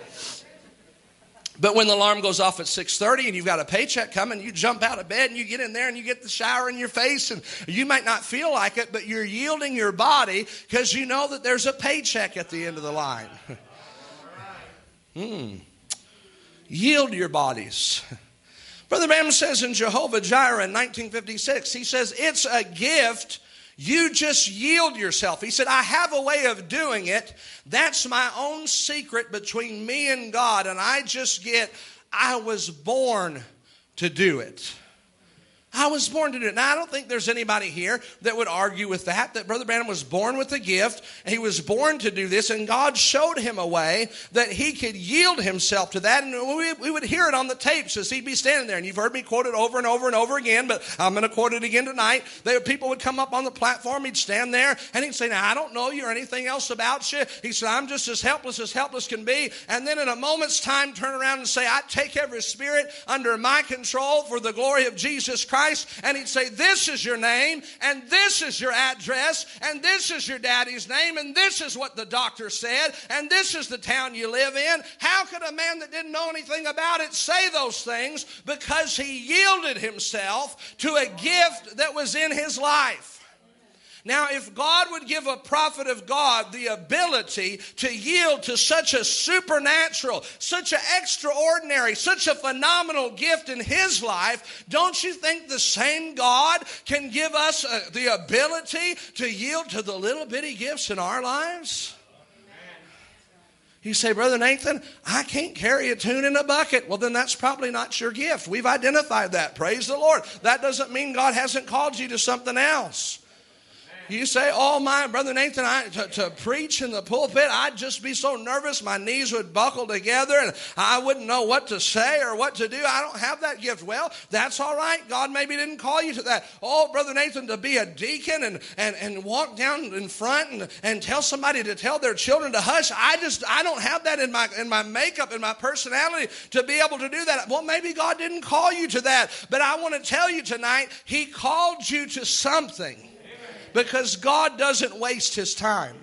But when the alarm goes off at 6:30 and you've got a paycheck coming, you jump out of bed and you get in there and you get the shower in your face and you might not feel like it, but you're yielding your body because you know that there's a paycheck at the end of the line. Yield your bodies. Brother Branham says in Jehovah Jireh in 1956, he says, it's a gift. You just yield yourself. He said, I have a way of doing it. That's my own secret between me and God. And I was born to do it. I was born to do it. Now, I don't think there's anybody here that would argue with that Brother Branham was born with a gift. He was born to do this, and God showed him a way that he could yield himself to that. And we would hear it on the tapes as he'd be standing there. And you've heard me quote it over and over and over again, but I'm going to quote it again tonight. People would come up on the platform. He'd stand there, and he'd say, now, I don't know you or anything else about you. He said, I'm just as helpless can be. And then in a moment's time, turn around and say, I take every spirit under my control for the glory of Jesus Christ. And he'd say, this is your name, and this is your address, and this is your daddy's name, and this is what the doctor said, and this is the town you live in. How could a man that didn't know anything about it say those things? Because he yielded himself to a gift that was in his life. Now, if God would give a prophet of God the ability to yield to such a supernatural, such an extraordinary, such a phenomenal gift in his life, don't you think the same God can give us the ability to yield to the little bitty gifts in our lives? You say, Brother Nathan, I can't carry a tune in a bucket. Well, then that's probably not your gift. We've identified that. Praise the Lord. That doesn't mean God hasn't called you to something else. You say, oh my, Brother Nathan, to preach in the pulpit, I'd just be so nervous, my knees would buckle together and I wouldn't know what to say or what to do. I don't have that gift. Well, that's all right. God maybe didn't call you to that. Oh, Brother Nathan, to be a deacon and walk down in front and tell somebody to tell their children to hush. I don't have that in my makeup, in my personality to be able to do that. Well, maybe God didn't call you to that. But I want to tell you tonight, He called you to something. Because God doesn't waste His time.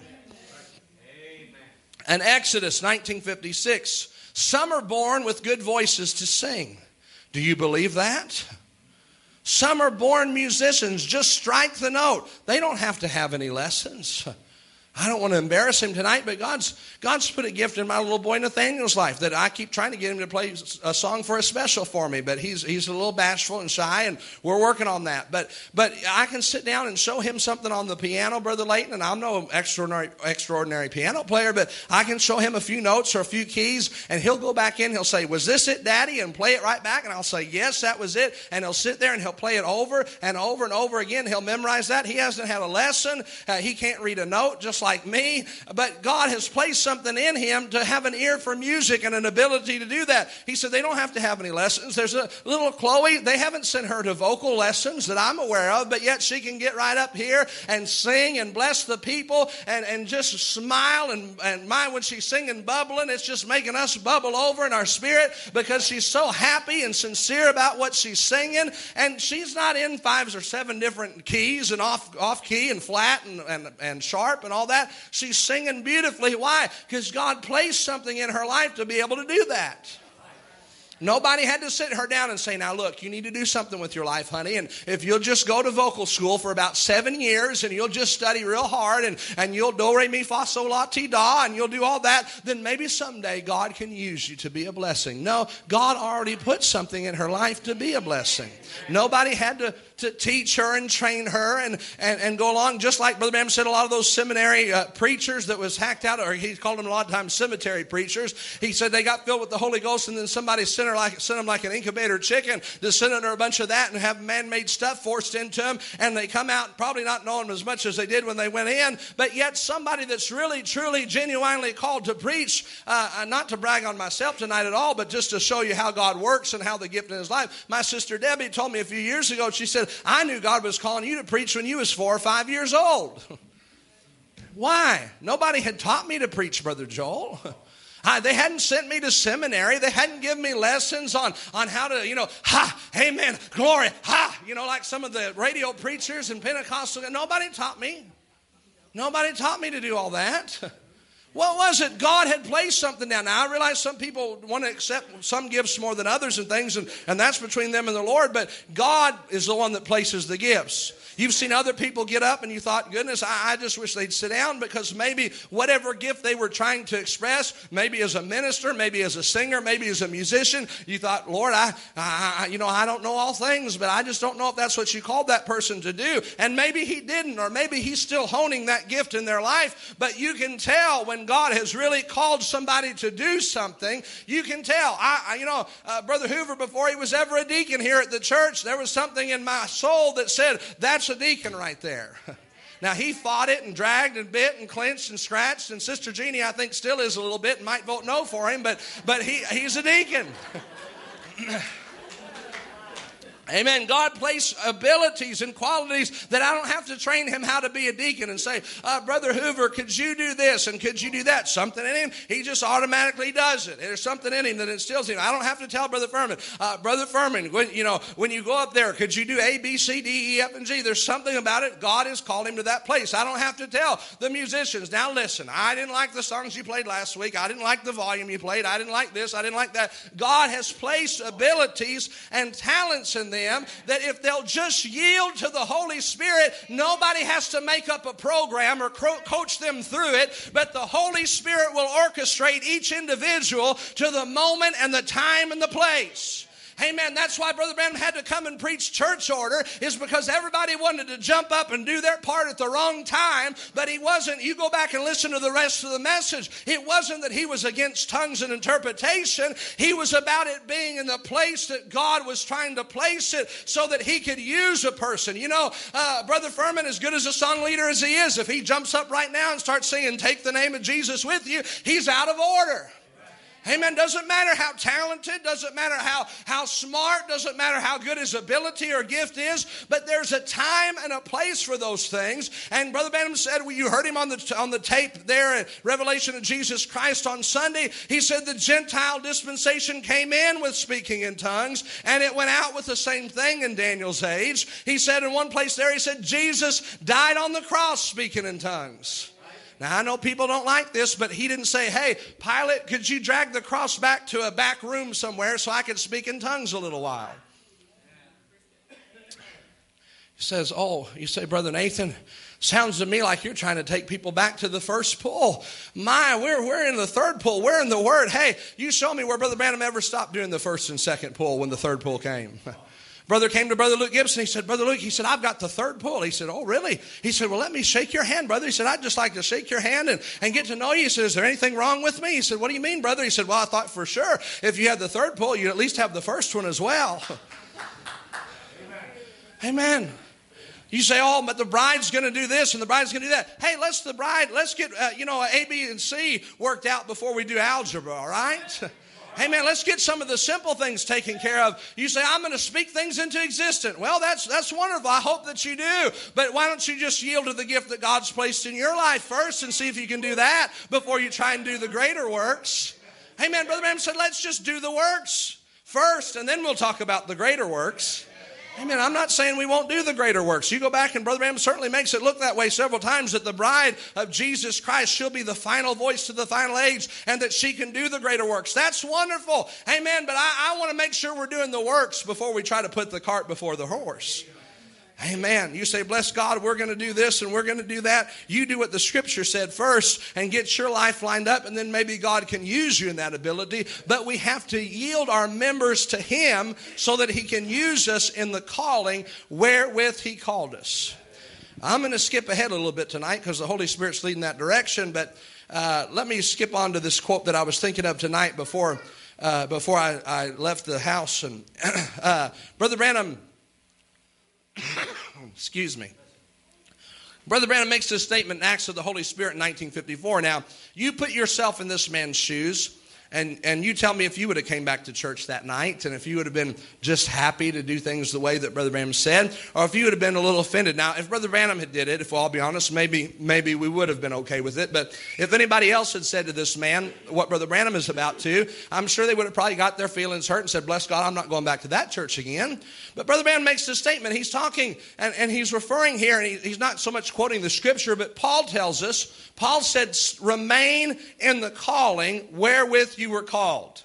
In Exodus 19:56, some are born with good voices to sing. Do you believe that? Some are born musicians, just strike the note. They don't have to have any lessons. I don't want to embarrass him tonight, but God's put a gift in my little boy Nathaniel's life that I keep trying to get him to play a song for a special for me, but he's a little bashful and shy, and we're working on that. But I can sit down and show him something on the piano, Brother Layton, and I'm no extraordinary piano player, but I can show him a few notes or a few keys, and he'll go back in, he'll say, was this it, Daddy? And play it right back, and I'll say, yes, that was it, and he'll sit there and he'll play it over and over and over again. He'll memorize that. He hasn't had a lesson. He can't read a note, just like me, but God has placed something in him to have an ear for music and an ability to do that. He said they don't have to have any lessons. There's a little Chloe, they haven't sent her to vocal lessons that I'm aware of, but yet she can get right up here and sing and bless the people and just smile and when she's singing bubbling, it's just making us bubble over in our spirit because she's so happy and sincere about what she's singing, and she's not in 5 or 7 different keys and off key and flat and sharp and all that. She's singing beautifully. Why? Because God placed something in her life to be able to do that. Nobody had to sit her down and say, now look, you need to do something with your life, honey. And if you'll just go to vocal school for about 7 years and you'll just study real hard and you'll do, re, mi, fa, sol, la, ti, da, and you'll do all that, then maybe someday God can use you to be a blessing. No, God already put something in her life to be a blessing. Nobody had to teach her and train her and go along. Just like Brother Branham said, a lot of those seminary preachers that was hacked out, or he called them a lot of times cemetery preachers. He said they got filled with the Holy Ghost, and then somebody sent them like an incubator chicken to send under a bunch of that and have man-made stuff forced into them, and they come out probably not knowing as much as they did when they went in. But yet somebody that's really, truly, genuinely called to preach, not to brag on myself tonight at all, but just to show you how God works and how the gift in his life. My sister Debbie told me a few years ago, she said, I knew God was calling you to preach when you was 4 or 5 years old. Why? Nobody had taught me to preach, Brother Joel. They hadn't sent me to seminary. They hadn't given me lessons on how to, amen, glory, like some of the radio preachers and Pentecostal. Nobody taught me. Nobody taught me to do all that. What was it? God had placed something down. Now, I realize some people want to accept some gifts more than others and things, and that's between them and the Lord, but God is the one that places the gifts. You've seen other people get up and you thought, goodness, I just wish they'd sit down, because maybe whatever gift they were trying to express, maybe as a minister, maybe as a singer, maybe as a musician, you thought, Lord, I don't know all things, but I just don't know if that's what you called that person to do. And maybe he didn't, or maybe he's still honing that gift in their life. But you can tell when God has really called somebody to do something. You can tell. Brother Hoover, before he was ever a deacon here at the church, there was something in my soul that said, that's a deacon right there. Now, he fought it and dragged and bit and clenched and scratched, and Sister Jeannie, I think, still is a little bit and might vote no for him, but he's a deacon. Amen. God placed abilities and qualities that I don't have to train him how to be a deacon and say, Brother Hoover, could you do this and could you do that? Something in him, he just automatically does it. There's something in him that instills him. I don't have to tell Brother Furman, Brother Furman, when you go up there, could you do A, B, C, D, E, F, and G? There's something about it. God has called him to that place. I don't have to tell the musicians, now listen, I didn't like the songs you played last week. I didn't like the volume you played. I didn't like this. I didn't like that. God has placed abilities and talents in them that if they'll just yield to the Holy Spirit, nobody has to make up a program or coach them through it, but the Holy Spirit will orchestrate each individual to the moment and the time and the place. Amen. That's why Brother Branham had to come and preach church order, is because everybody wanted to jump up and do their part at the wrong time, but he wasn't. You go back and listen to the rest of the message. It wasn't that he was against tongues and interpretation. He was about it being in the place that God was trying to place it so that he could use a person. Brother Furman, as good as a song leader as he is, if he jumps up right now and starts singing, "Take the Name of Jesus with You," he's out of order. Amen. Doesn't matter how talented, doesn't matter how smart, doesn't matter how good his ability or gift is, but there's a time and a place for those things. And Brother Branham said, you heard him on the tape there at Revelation of Jesus Christ on Sunday. He said the Gentile dispensation came in with speaking in tongues, and it went out with the same thing in Daniel's age. He said in one place there, he said Jesus died on the cross speaking in tongues. Now, I know people don't like this, but he didn't say, hey, Pilate, could you drag the cross back to a back room somewhere so I could speak in tongues a little while? He says, you say, Brother Nathan, sounds to me like you're trying to take people back to the first pull. We're in the third pull. We're in the Word. Hey, you show me where Brother Branham ever stopped doing the first and second pull when the third pull came. Brother came to Brother Luke Gibson. He said, Brother Luke, he said, I've got the third pull. He said, oh, really? He said, well, let me shake your hand, brother. He said, I'd just like to shake your hand and get to know you. He said, is there anything wrong with me? He said, what do you mean, brother? He said, well, I thought for sure if you had the third pull, you'd at least have the first one as well. Amen. You say, oh, but the bride's going to do this and the bride's going to do that. Hey, let's get, A, B, and C worked out before we do algebra, all right? Hey, man, let's get some of the simple things taken care of. You say, I'm going to speak things into existence. Well, that's wonderful. I hope that you do. But why don't you just yield to the gift that God's placed in your life first and see if you can do that before you try and do the greater works? Amen. Brother Branham said, let's just do the works first, and then we'll talk about the greater works. Amen. I'm not saying we won't do the greater works. You go back and Brother Branham certainly makes it look that way several times, that the bride of Jesus Christ, she'll be the final voice to the final age and that she can do the greater works. That's wonderful. Amen. But I want to make sure we're doing the works before we try to put the cart before the horse. Amen. You say, bless God, we're going to do this and we're going to do that. You do what the Scripture said first and get your life lined up, and then maybe God can use you in that ability. But we have to yield our members to Him so that He can use us in the calling wherewith He called us. I'm going to skip ahead a little bit tonight because the Holy Spirit's leading that direction. But let me skip on to this quote that I was thinking of tonight before I left the house. And Brother Branham... Excuse me. Brother Branham makes this statement in Acts of the Holy Spirit in 1954. Now, you put yourself in this man's shoes, and you tell me if you would have came back to church that night, and if you would have been just happy to do things the way that Brother Branham said, or if you would have been a little offended. Now, if Brother Branham had did it, if we'll all be honest, maybe we would have been okay with it. But if anybody else had said to this man what Brother Branham is about to, I'm sure they would have probably got their feelings hurt and said, bless God, I'm not going back to that church again. But Brother Branham makes this statement. He's talking, and he's referring here, and he's not so much quoting the Scripture, but Paul tells us, Paul said, remain in the calling wherewith you were called.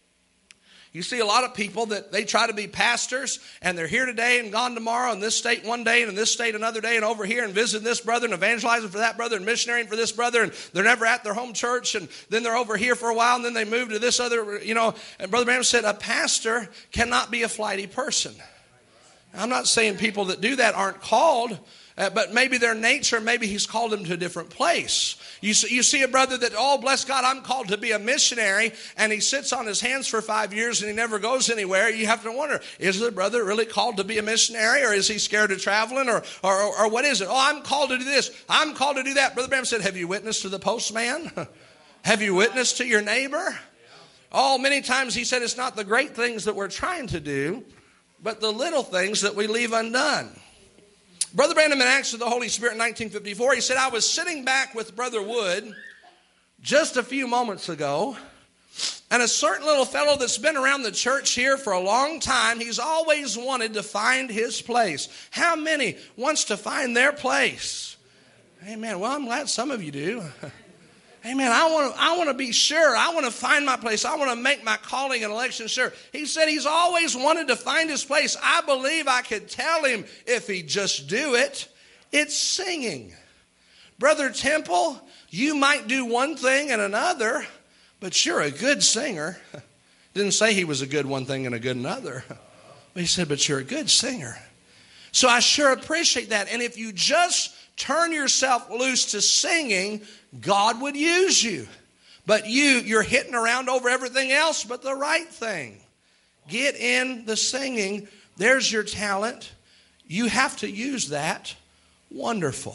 You see a lot of people that they try to be pastors, and they're here today and gone tomorrow, and this state one day, and in this state another day, and over here and visiting this brother and evangelizing for that brother and missionarying for this brother, and they're never at their home church, and then they're over here for a while, and then they move to this other, And Brother Branham said a pastor cannot be a flighty person. I'm not saying people that do that aren't called, but maybe their nature, maybe He's called them to a different place. You see a brother that, oh, bless God, I'm called to be a missionary, and he sits on his hands for 5 years and he never goes anywhere. You have to wonder, is the brother really called to be a missionary, or is he scared of traveling, or what is it? Oh, I'm called to do this. I'm called to do that. Brother Branham said, have you witnessed to the postman? Have you witnessed to your neighbor? Oh, many times he said it's not the great things that we're trying to do, but the little things that we leave undone. Brother Branham in Acts of the Holy Spirit in 1954, he said, I was sitting back with Brother Wood just a few moments ago, and a certain little fellow that's been around the church here for a long time, he's always wanted to find his place. How many wants to find their place? Amen. Well, I'm glad some of you do. Amen. I want to be sure. I want to find my place. I want to make my calling and election sure. He said he's always wanted to find his place. I believe I could tell him if he'd just do it. It's singing. Brother Temple, you might do one thing and another, but you're a good singer. Didn't say he was a good one thing and a good another. But he said, but you're a good singer. So I sure appreciate that. And if you just turn yourself loose to singing, God would use you. But you're hitting around over everything else but the right thing. Get in the singing. There's your talent. You have to use that. Wonderful.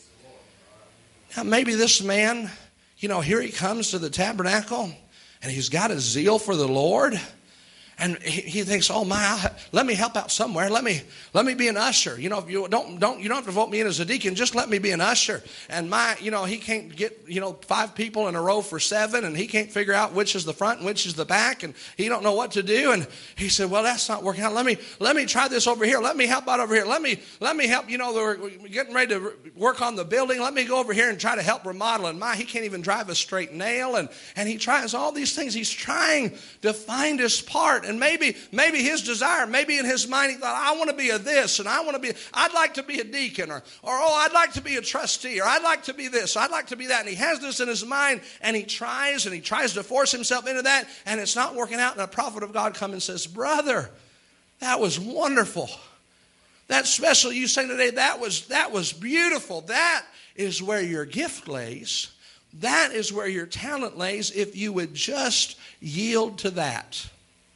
Now maybe this man, here he comes to the tabernacle and he's got a zeal for the Lord. And he thinks, oh my, let me help out somewhere. Let me be an usher. If you don't have to vote me in as a deacon. Just let me be an usher. And he can't get 5 people in a row for 7, and he can't figure out which is the front and which is the back, and he don't know what to do. And he said, well, that's not working out. Let me try this over here. Let me help out over here. Let me help. We're getting ready to work on the building. Let me go over here and try to help remodel. And he can't even drive a straight nail. And he tries all these things. He's trying to find his part. And maybe his desire, maybe in his mind he thought, I want to be a this, and I'd like to be a deacon, or I'd like to be a trustee, or I'd like to be this, I'd like to be that. And he has this in his mind, and he tries to force himself into that, and it's not working out. And a prophet of God comes and says, brother, that was wonderful. That special you sang today, that was beautiful. That is where your gift lays. That is where your talent lays, if you would just yield to that.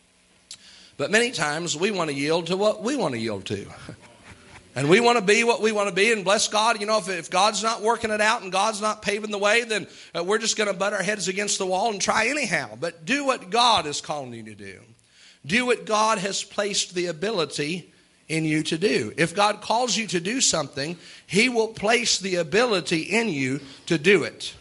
But many times we want to yield to what we want to yield to. And we want to be what we want to be. And bless God, if God's not working it out and God's not paving the way, then we're just going to butt our heads against the wall and try anyhow. But do what God is calling you to do. Do what God has placed the ability in you to do. If God calls you to do something, He will place the ability in you to do it.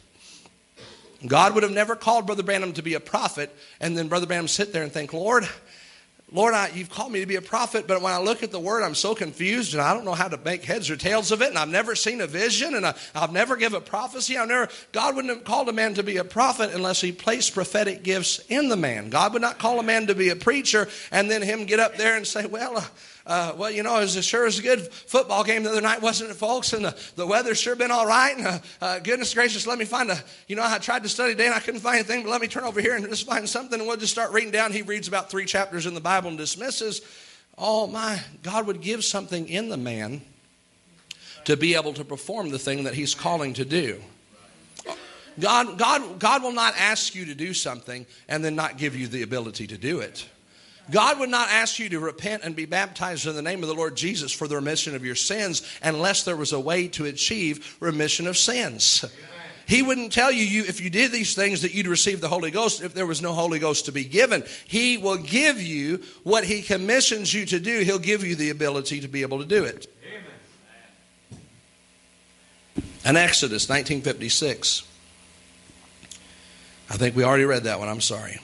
God would have never called Brother Branham to be a prophet, and then Brother Branham sit there and think, Lord, you've called me to be a prophet, but when I look at the word, I'm so confused, and I don't know how to make heads or tails of it, and I've never seen a vision, and I've never given a prophecy. God wouldn't have called a man to be a prophet unless He placed prophetic gifts in the man. God would not call a man to be a preacher and then him get up there and say, well, well, you know, it was sure as a good football game the other night, wasn't it, folks? And the weather's sure been all right. And goodness gracious, let me find I tried to study today and I couldn't find anything, but let me turn over here and just find something. And we'll just start reading down. He reads about 3 chapters in the Bible and dismisses. Oh, my, God would give something in the man to be able to perform the thing that he's calling to do. God will not ask you to do something and then not give you the ability to do it. God would not ask you to repent and be baptized in the name of the Lord Jesus for the remission of your sins unless there was a way to achieve remission of sins. He wouldn't tell you if you did these things that you'd receive the Holy Ghost if there was no Holy Ghost to be given. He will give you what He commissions you to do. He'll give you the ability to be able to do it. In Exodus 1956. I think we already read that one. I'm sorry.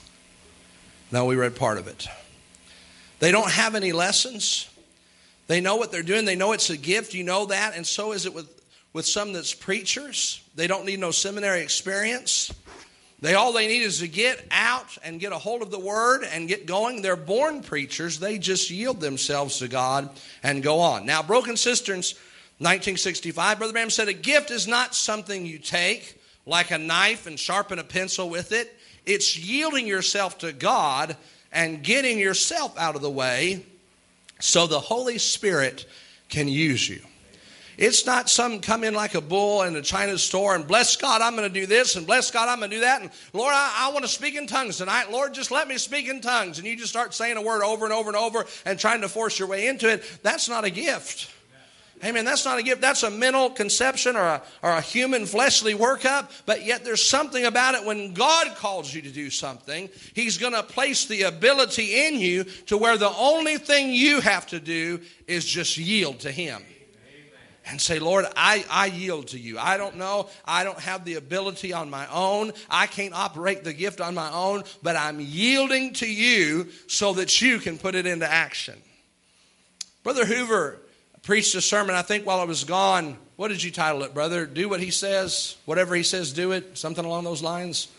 No, we read part of it. They don't have any lessons. They know what they're doing. They know it's a gift. You know that. And so is it with some that's preachers. They don't need no seminary experience. All they need is to get out and get a hold of the Word and get going. They're born preachers. They just yield themselves to God and go on. Now, Broken Cisterns, 1965, Brother Branham said, a gift is not something you take like a knife and sharpen a pencil with it. It's yielding yourself to God and getting yourself out of the way so the Holy Spirit can use you. It's not some come in like a bull in a China store and bless God, I'm going to do this, and bless God, I'm going to do that. And Lord, I want to speak in tongues tonight. Lord, just let me speak in tongues. And you just start saying a word over and over and over and trying to force your way into it. That's not a gift. Amen. That's not a gift. That's a mental conception or a human fleshly workup. But yet there's something about it when God calls you to do something. He's going to place the ability in you to where the only thing you have to do is just yield to Him. And say, Lord, I yield to you. I don't know. I don't have the ability on my own. I can't operate the gift on my own. But I'm yielding to you so that you can put it into action. Brother Hoover preached a sermon, I think, while I was gone. What did you title it, brother? Do what he says. Whatever he says, do it. Something along those lines.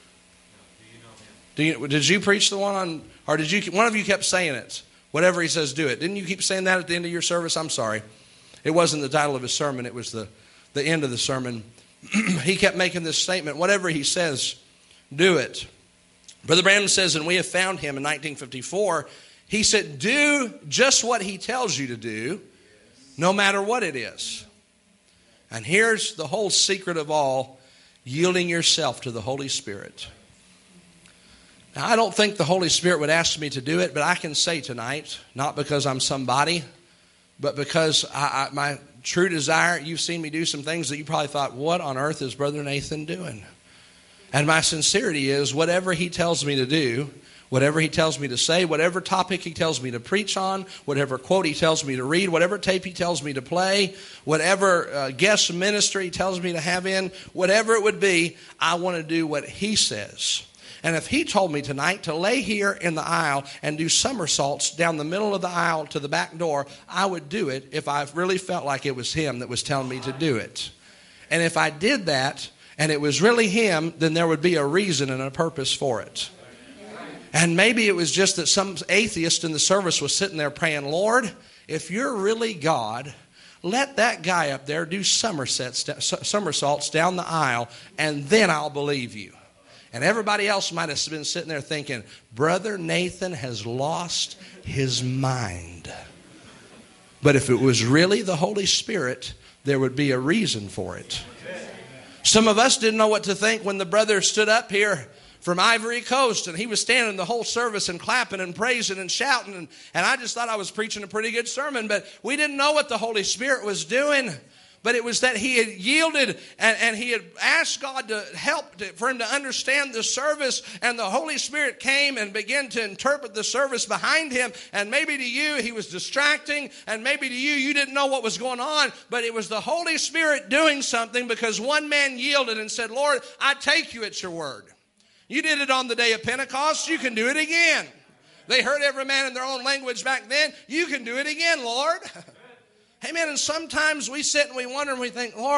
Did you preach the one on, or did you? One of you kept saying it. Whatever he says, do it. Didn't you keep saying that at the end of your service? I'm sorry. It wasn't the title of his sermon. It was the end of the sermon. He kept making this statement. Whatever he says, do it. Brother Branham says, and we have found him in 1954, he said, do just what he tells you to do, no matter what it is. And here's the whole secret of all, yielding yourself to the Holy Spirit. Now, I don't think the Holy Spirit would ask me to do it, but I can say tonight, not because I'm somebody, but because my true desire, you've seen me do some things that you probably thought, what on earth is Brother Nathan doing? And my sincerity is whatever he tells me to do, whatever he tells me to say, whatever topic he tells me to preach on, whatever quote he tells me to read, whatever tape he tells me to play, whatever guest ministry he tells me to have in, whatever it would be, I want to do what he says. And if he told me tonight to lay here in the aisle and do somersaults down the middle of the aisle to the back door, I would do it if I really felt like it was him that was telling me to do it. And if I did that and it was really him, then there would be a reason and a purpose for it. And maybe it was just that some atheist in the service was sitting there praying, Lord, if you're really God, let that guy up there do somersaults down the aisle, and then I'll believe you. And everybody else might have been sitting there thinking, Brother Nathan has lost his mind. But if it was really the Holy Spirit, there would be a reason for it. Some of us didn't know what to think when the brother stood up here from Ivory Coast, and he was standing the whole service and clapping and praising and shouting. And I just thought I was preaching a pretty good sermon, but we didn't know what the Holy Spirit was doing. But it was that he had yielded and he had asked God to help for him to understand the service. And the Holy Spirit came and began to interpret the service behind him. And maybe to you, he was distracting. And maybe to you, you didn't know what was going on. But it was the Holy Spirit doing something because one man yielded and said, Lord, I take you at your word. You did it on the day of Pentecost. You can do it again. They heard every man in their own language back then. You can do it again, Lord. Amen. And sometimes we sit and we wonder and we think, Lord,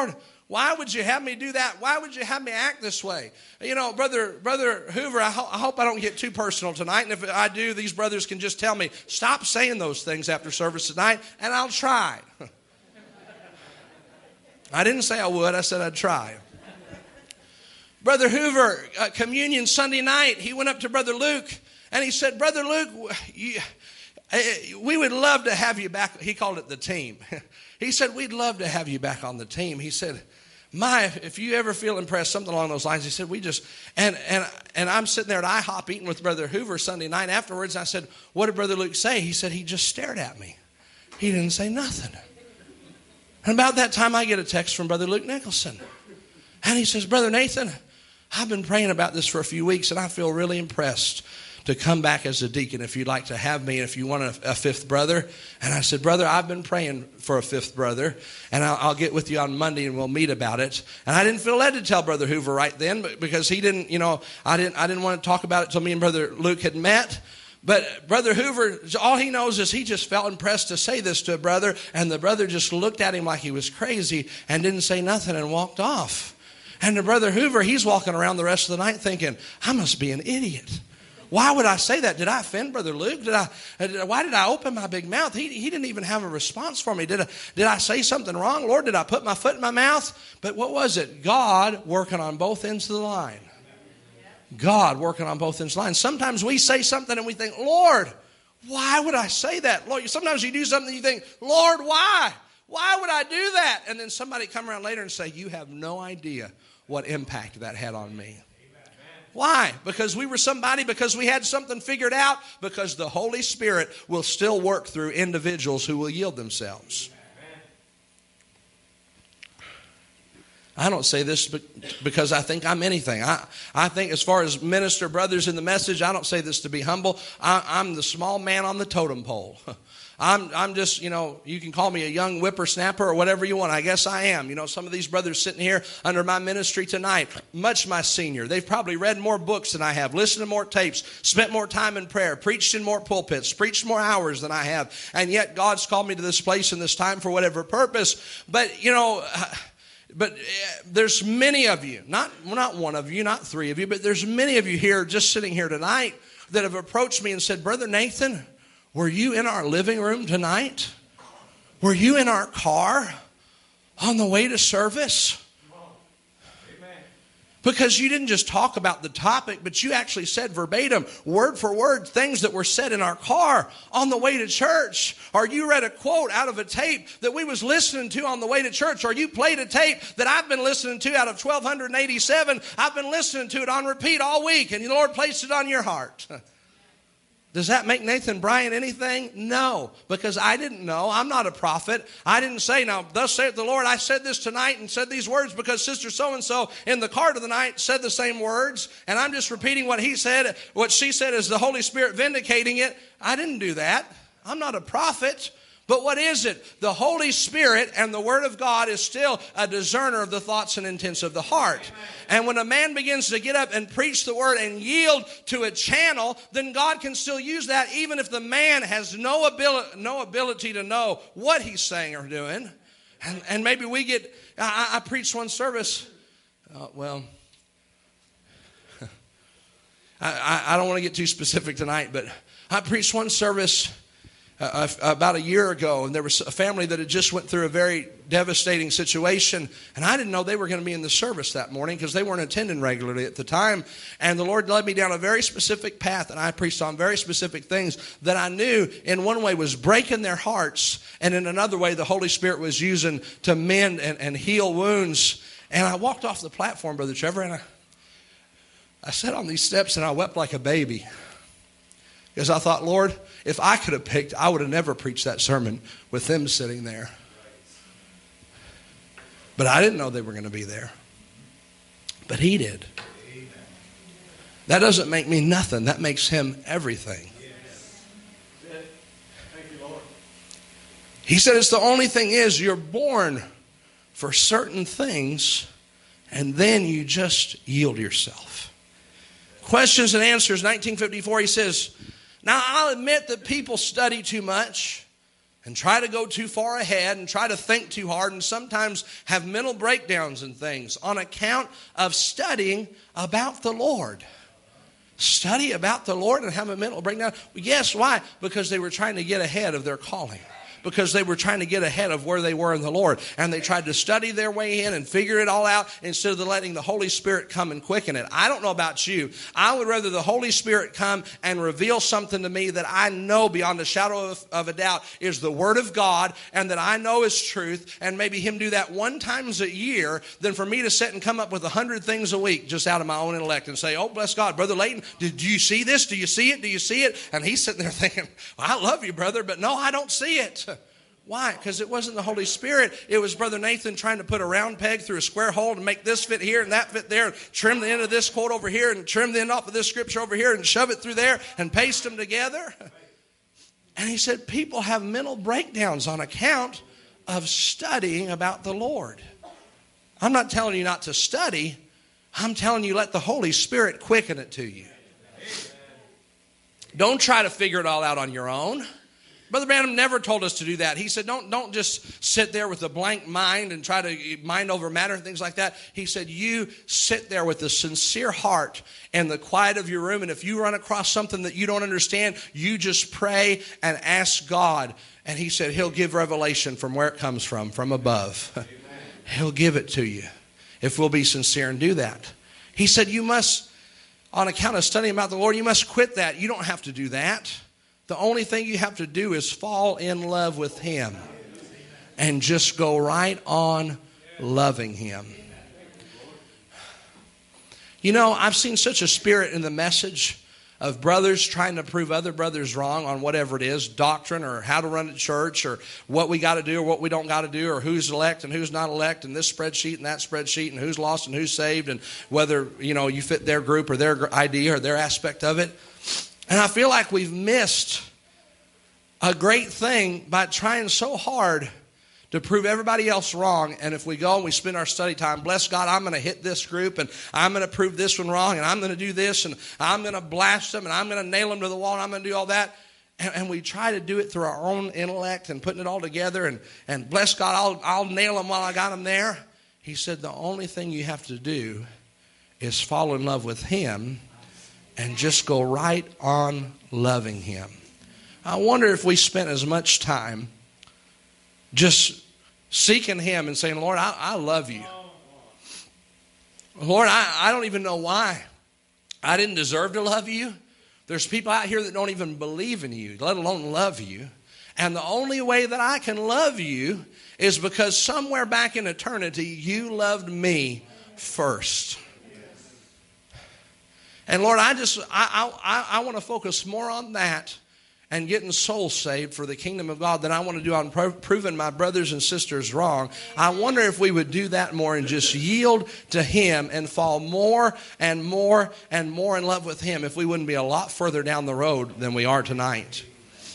Why would you have me do that? Why would you have me act this way? You know, Brother Hoover, I hope I don't get too personal tonight. And if I do, these brothers can just tell me, stop saying those things after service tonight, and I'll try. I didn't say I would. I said I'd try. Brother Hoover, communion Sunday night, he went up to Brother Luke, and he said, Brother Luke, we would love to have you back. He called it the team. He said, we'd love to have you back on the team. He said, if you ever feel impressed, something along those lines. He said, and I'm sitting there at IHOP eating with Brother Hoover Sunday night afterwards. I said, what did Brother Luke say? He said, he just stared at me. He didn't say nothing. And about that time, I get a text from Brother Luke Nicholson. And he says, Brother Nathan, I've been praying about this for a few weeks, and I feel really impressed to come back as a deacon if you'd like to have me, if you want a fifth brother. And I said, brother, I've been praying for a fifth brother, and I'll get with you on Monday and we'll meet about it. And I didn't feel led to tell Brother Hoover right then, because he didn't, I didn't want to talk about it until me and Brother Luke had met. But Brother Hoover, all he knows is he just felt impressed to say this to a brother, and the brother just looked at him like he was crazy and didn't say nothing and walked off. And the Brother Hoover, he's walking around the rest of the night thinking, I must be an idiot. Why would I say that? Did I offend Brother Luke? Why did I open my big mouth? He didn't even have a response for me. Did I say something wrong? Lord, did I put my foot in my mouth? But what was it? God working on both ends of the line. God working on both ends of the line. Sometimes we say something and we think, Lord, why would I say that? Lord, sometimes you do something and you think, Lord, why? Why would I do that? And then somebody come around later and say, you have no idea what impact that had on me. Why? Because we were somebody, because we had something figured out, because the Holy Spirit will still work through individuals who will yield themselves. I don't say this because I think I'm anything. I think as far as minister brothers in the message, I don't say this to be humble. I'm the small man on the totem pole. I'm just, you can call me a young whippersnapper or whatever you want. I guess I am. Some of these brothers sitting here under my ministry tonight, much my senior. They've probably read more books than I have, listened to more tapes, spent more time in prayer, preached in more pulpits, preached more hours than I have. And yet God's called me to this place and this time for whatever purpose. But, But there's many of you, not one of you, not three of you, but there's many of you here just sitting here tonight that have approached me and said, Brother Nathan, were you in our living room tonight? Were you in our car on the way to service? Because you didn't just talk about the topic, but you actually said verbatim, word for word, things that were said in our car on the way to church. Or you read a quote out of a tape that we was listening to on the way to church. Or you played a tape that I've been listening to out of 1,287. I've been listening to it on repeat all week, and the Lord placed it on your heart. Does that make Nathan Bryan anything? No, because I didn't know. I'm not a prophet. I didn't say, now, thus saith the Lord, I said this tonight and said these words because Sister so-and-so in the car to the night said the same words, and I'm just repeating what he said. What she said is the Holy Spirit vindicating it. I didn't do that. I'm not a prophet. But what is it? The Holy Spirit and the Word of God is still a discerner of the thoughts and intents of the heart. And when a man begins to get up and preach the Word and yield to a channel, then God can still use that even if the man has no ability to know what he's saying or doing. And maybe we get, I preached one service, I don't want to get too specific tonight, but I preached one service about a year ago, and there was a family that had just went through a very devastating situation, and I didn't know they were going to be in the service that morning because they weren't attending regularly at the time. And the Lord led me down a very specific path, and I preached on very specific things that I knew in one way was breaking their hearts, and in another way the Holy Spirit was using to mend and heal wounds. And I walked off the platform, Brother Trevor, and I sat on these steps and I wept like a baby. Because I thought, Lord, if I could have picked, I would have never preached that sermon with them sitting there. But I didn't know they were going to be there. But he did. That doesn't make me nothing. That makes him everything. He said it's the only thing is you're born for certain things and then you just yield yourself. Questions and Answers, 1954, he says, now, I'll admit that people study too much. and try to go too far ahead and try to think too hard and sometimes have mental breakdowns and things on account of studying about the Lord. Study about the Lord and have a mental breakdown. Yes, why? Because they were trying to get ahead of their calling. Because they were trying to get ahead of where they were in the Lord. And they tried to study their way in and figure it all out instead of letting the Holy Spirit come and quicken it. I don't know about you. I would rather the Holy Spirit come and reveal something to me that I know beyond a shadow of a doubt is the Word of God and that I know is truth, and maybe Him do that one times a year than for me to sit and come up with 100 things a week just out of my own intellect and say, oh, bless God, Brother Layton, did you see this? Do you see it? Do you see it? And he's sitting there thinking, well, I love you, brother, but no, I don't see it. Why? Because it wasn't the Holy Spirit. It was Brother Nathan trying to put a round peg through a square hole and make this fit here and that fit there, and trim the end of this quote over here and trim the end off of this scripture over here and shove it through there and paste them together. And he said people have mental breakdowns on account of studying about the Lord. I'm not telling you not to study. I'm telling you let the Holy Spirit quicken it to you. Don't try to figure it all out on your own. Brother Branham never told us to do that. He said, don't just sit there with a blank mind and try to mind over matter and things like that. He said, you sit there with a sincere heart in the quiet of your room. And if you run across something that you don't understand, you just pray and ask God. And he said, He'll give revelation from where it comes from above. Amen. He'll give it to you if we'll be sincere and do that. He said, you must, on account of studying about the Lord, you must quit that. You don't have to do that. The only thing you have to do is fall in love with Him and just go right on loving Him. You know, I've seen such a spirit in the message of brothers trying to prove other brothers wrong on whatever it is, doctrine or how to run a church or what we got to do or what we don't got to do or who's elect and who's not elect and this spreadsheet and that spreadsheet and who's lost and who's saved and whether, you know, you fit their group or their idea or their aspect of it. And I feel like we've missed a great thing by trying so hard to prove everybody else wrong. And if we go and we spend our study time, bless God, I'm going to hit this group and I'm going to prove this one wrong and I'm going to do this and I'm going to blast them and I'm going to nail them to the wall and I'm going to do all that. And we try to do it through our own intellect and putting it all together and bless God, I'll nail them while I got them there. He said the only thing you have to do is fall in love with Him and just go right on loving Him. I wonder if we spent as much time just seeking Him and saying, Lord, I love you. Lord, I don't even know why. I didn't deserve to love you. There's people out here that don't even believe in you, let alone love you. And the only way that I can love you is because somewhere back in eternity, you loved me first. And Lord, I want to focus more on that and getting souls saved for the kingdom of God than I want to do on proving my brothers and sisters wrong. I wonder if we would do that more and just yield to Him and fall more and more and more in love with Him, if we wouldn't be a lot further down the road than we are tonight.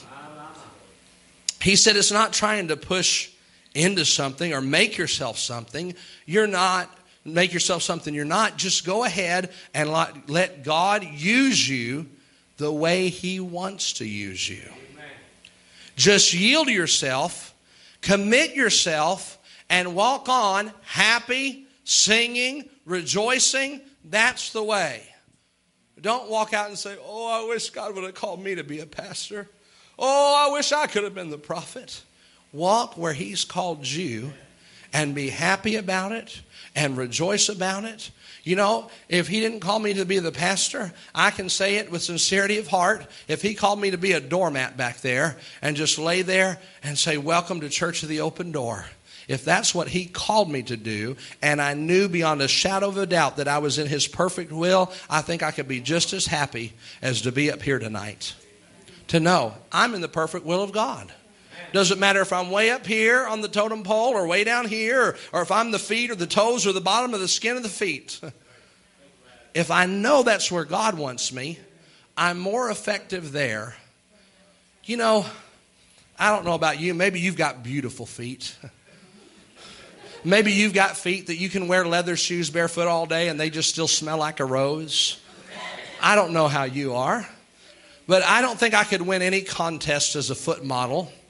He said it's not trying to push into something or make yourself something. Make yourself something you're not. Just go ahead and let God use you the way He wants to use you. Amen. Just yield yourself, commit yourself, and walk on happy, singing, rejoicing. That's the way. Don't walk out and say, oh, I wish God would have called me to be a pastor. Oh, I wish I could have been the prophet. Walk where He's called you and be happy about it and rejoice about it. You know, if He didn't call me to be the pastor, I can say it with sincerity of heart. If He called me to be a doormat back there and just lay there and say, welcome to Church of the Open Door. If that's what He called me to do, and I knew beyond a shadow of a doubt that I was in His perfect will, I think I could be just as happy as to be up here tonight. To know I'm in the perfect will of God. Doesn't matter if I'm way up here on the totem pole or way down here, or if I'm the feet or the toes or the bottom of the skin of the feet. If I know that's where God wants me, I'm more effective there. You know, I don't know about you. Maybe you've got beautiful feet. Maybe you've got feet that you can wear leather shoes barefoot all day and they just still smell like a rose. I don't know how you are. But I don't think I could win any contest as a foot model.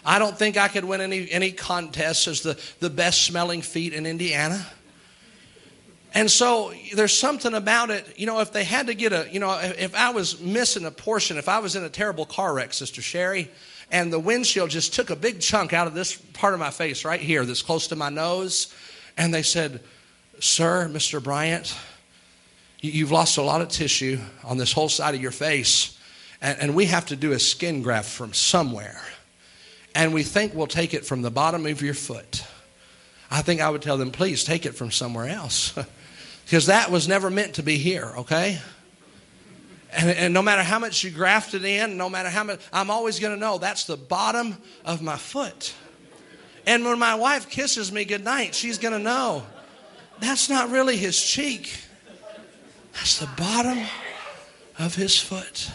I don't think I could win any contests as the best smelling feet in Indiana. And so there's something about it, if they had to get if I was missing a portion, if I was in a terrible car wreck, Sister Sherry, and the windshield just took a big chunk out of this part of my face right here that's close to my nose, and they said, "Sir, Mr. Bryant, you've lost a lot of tissue on this whole side of your face, and we have to do a skin graft from somewhere. And we think we'll take it from the bottom of your foot." I think I would tell them, please take it from somewhere else. Because that was never meant to be here, okay? And no matter how much you graft it in, no matter how much, I'm always going to know that's the bottom of my foot. And when my wife kisses me goodnight, she's going to know that's not really his cheek. That's the bottom of his foot.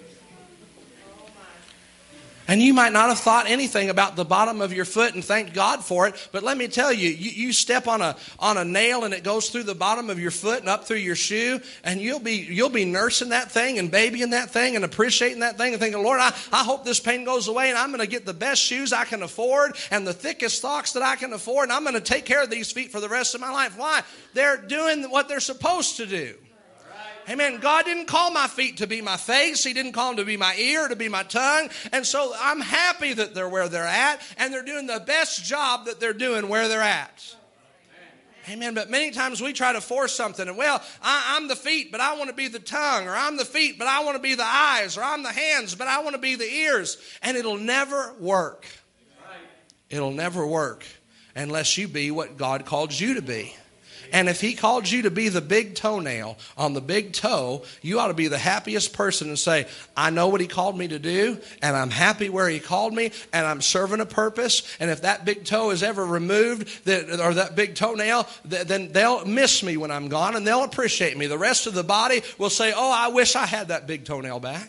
And you might not have thought anything about the bottom of your foot and thanked God for it, but let me tell you, you step on a nail and it goes through the bottom of your foot and up through your shoe, and you'll be nursing that thing and babying that thing and appreciating that thing and thinking, Lord, I hope this pain goes away, and I'm going to get the best shoes I can afford and the thickest socks that I can afford, and I'm going to take care of these feet for the rest of my life. Why? They're doing what they're supposed to do. Amen. God didn't call my feet to be my face. He didn't call them to be my ear, to be my tongue. And so I'm happy that they're where they're at, and they're doing the best job that they're doing where they're at. Amen. But many times we try to force something. And, I'm the feet, but I want to be the tongue. Or I'm the feet, but I want to be the eyes. Or I'm the hands, but I want to be the ears. And it'll never work. It'll never work unless you be what God called you to be. And if he called you to be the big toenail on the big toe, you ought to be the happiest person and say, I know what he called me to do, and I'm happy where he called me, and I'm serving a purpose. And if that big toe is ever removed, or that big toenail, then they'll miss me when I'm gone, and they'll appreciate me. The rest of the body will say, oh, I wish I had that big toenail back.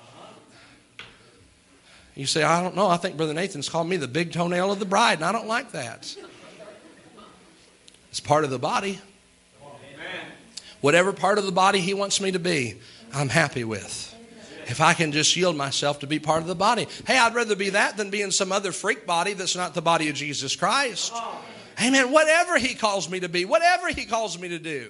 You say, I don't know. I think Brother Nathan's called me the big toenail of the bride, and I don't like that. It's part of the body. Amen. Whatever part of the body he wants me to be, I'm happy with. If I can just yield myself to be part of the body. Hey, I'd rather be that than be in some other freak body that's not the body of Jesus Christ. Amen. Whatever he calls me to be, whatever he calls me to do.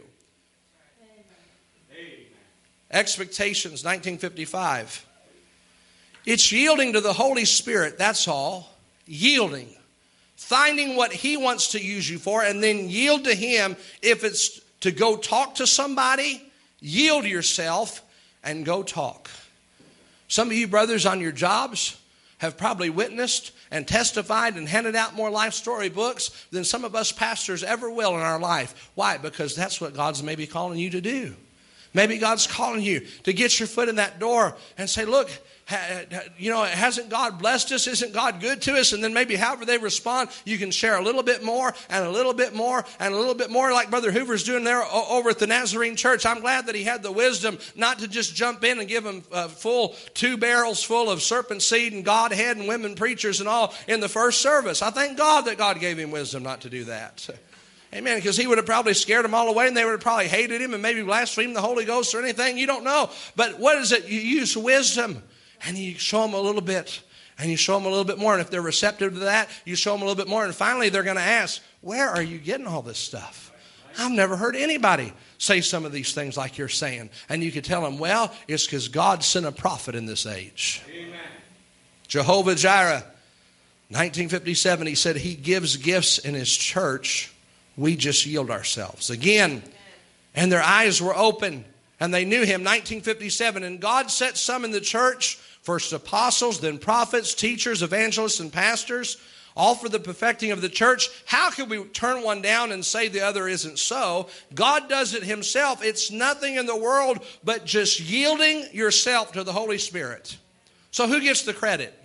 Amen. Expectations, 1955. It's yielding to the Holy Spirit, that's all. Yielding. Finding what he wants to use you for, and then yield to him. If it's to go talk to somebody, yield yourself and go talk. Some of you brothers on your jobs have probably witnessed and testified and handed out more life story books than some of us pastors ever will in our life. Why? Because that's what God's maybe calling you to do. Maybe God's calling you to get your foot in that door and say, look, hasn't God blessed us? Isn't God good to us? And then maybe however they respond, you can share a little bit more and a little bit more and a little bit more, like Brother Hoover's doing there over at the Nazarene Church. I'm glad that he had the wisdom not to just jump in and give them full 2 barrels full of serpent seed and Godhead and women preachers and all in the first service. I thank God that God gave him wisdom not to do that. Amen, because he would have probably scared them all away, and they would have probably hated him and maybe blasphemed the Holy Ghost or anything. You don't know. But what is it? You use wisdom. And you show them a little bit, and you show them a little bit more. And if they're receptive to that, you show them a little bit more. And finally, they're going to ask, where are you getting all this stuff? I've never heard anybody say some of these things like you're saying. And you could tell them, well, it's because God sent a prophet in this age. Amen. Jehovah Jireh, 1957, he said he gives gifts in his church. We just yield ourselves. Again, and their eyes were open. And they knew him, 1957. And God set some in the church, first apostles, then prophets, teachers, evangelists, and pastors, all for the perfecting of the church. How can we turn one down and say the other isn't so? God does it himself. It's nothing in the world but just yielding yourself to the Holy Spirit. So who gets the credit?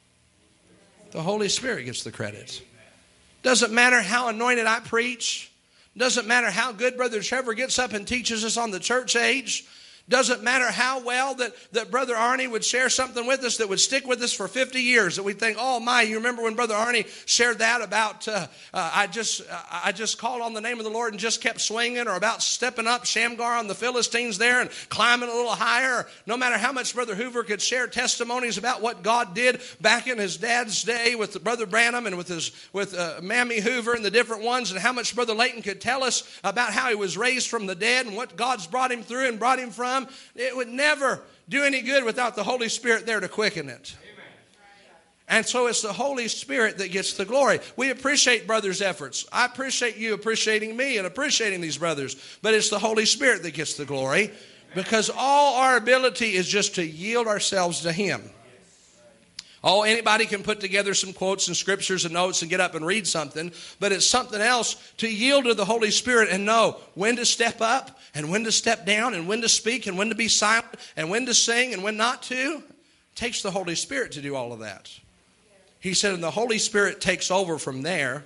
The Holy Spirit gets the credit. Doesn't matter how anointed I preach. Doesn't matter how good Brother Trevor gets up and teaches us on the church age. Doesn't matter how well that Brother Arnie would share something with us that would stick with us for 50 years, that we'd think, oh my, you remember when Brother Arnie shared that about I just called on the name of the Lord and just kept swinging, or about stepping up Shamgar on the Philistines there and climbing a little higher. No matter how much Brother Hoover could share testimonies about what God did back in his dad's day with Brother Branham and with Mammy Hoover and the different ones, and how much Brother Layton could tell us about how he was raised from the dead and what God's brought him through and brought him from. It would never do any good without the Holy Spirit there to quicken it. And so it's the Holy Spirit that gets the glory. We appreciate brothers' efforts. I appreciate you appreciating me and appreciating these brothers. But it's the Holy Spirit that gets the glory, because all our ability is just to yield ourselves to Him. Oh, anybody can put together some quotes and scriptures and notes and get up and read something, but it's something else to yield to the Holy Spirit and know when to step up and when to step down and when to speak and when to be silent and when to sing and when not to. It takes the Holy Spirit to do all of that. He said, and the Holy Spirit takes over from there,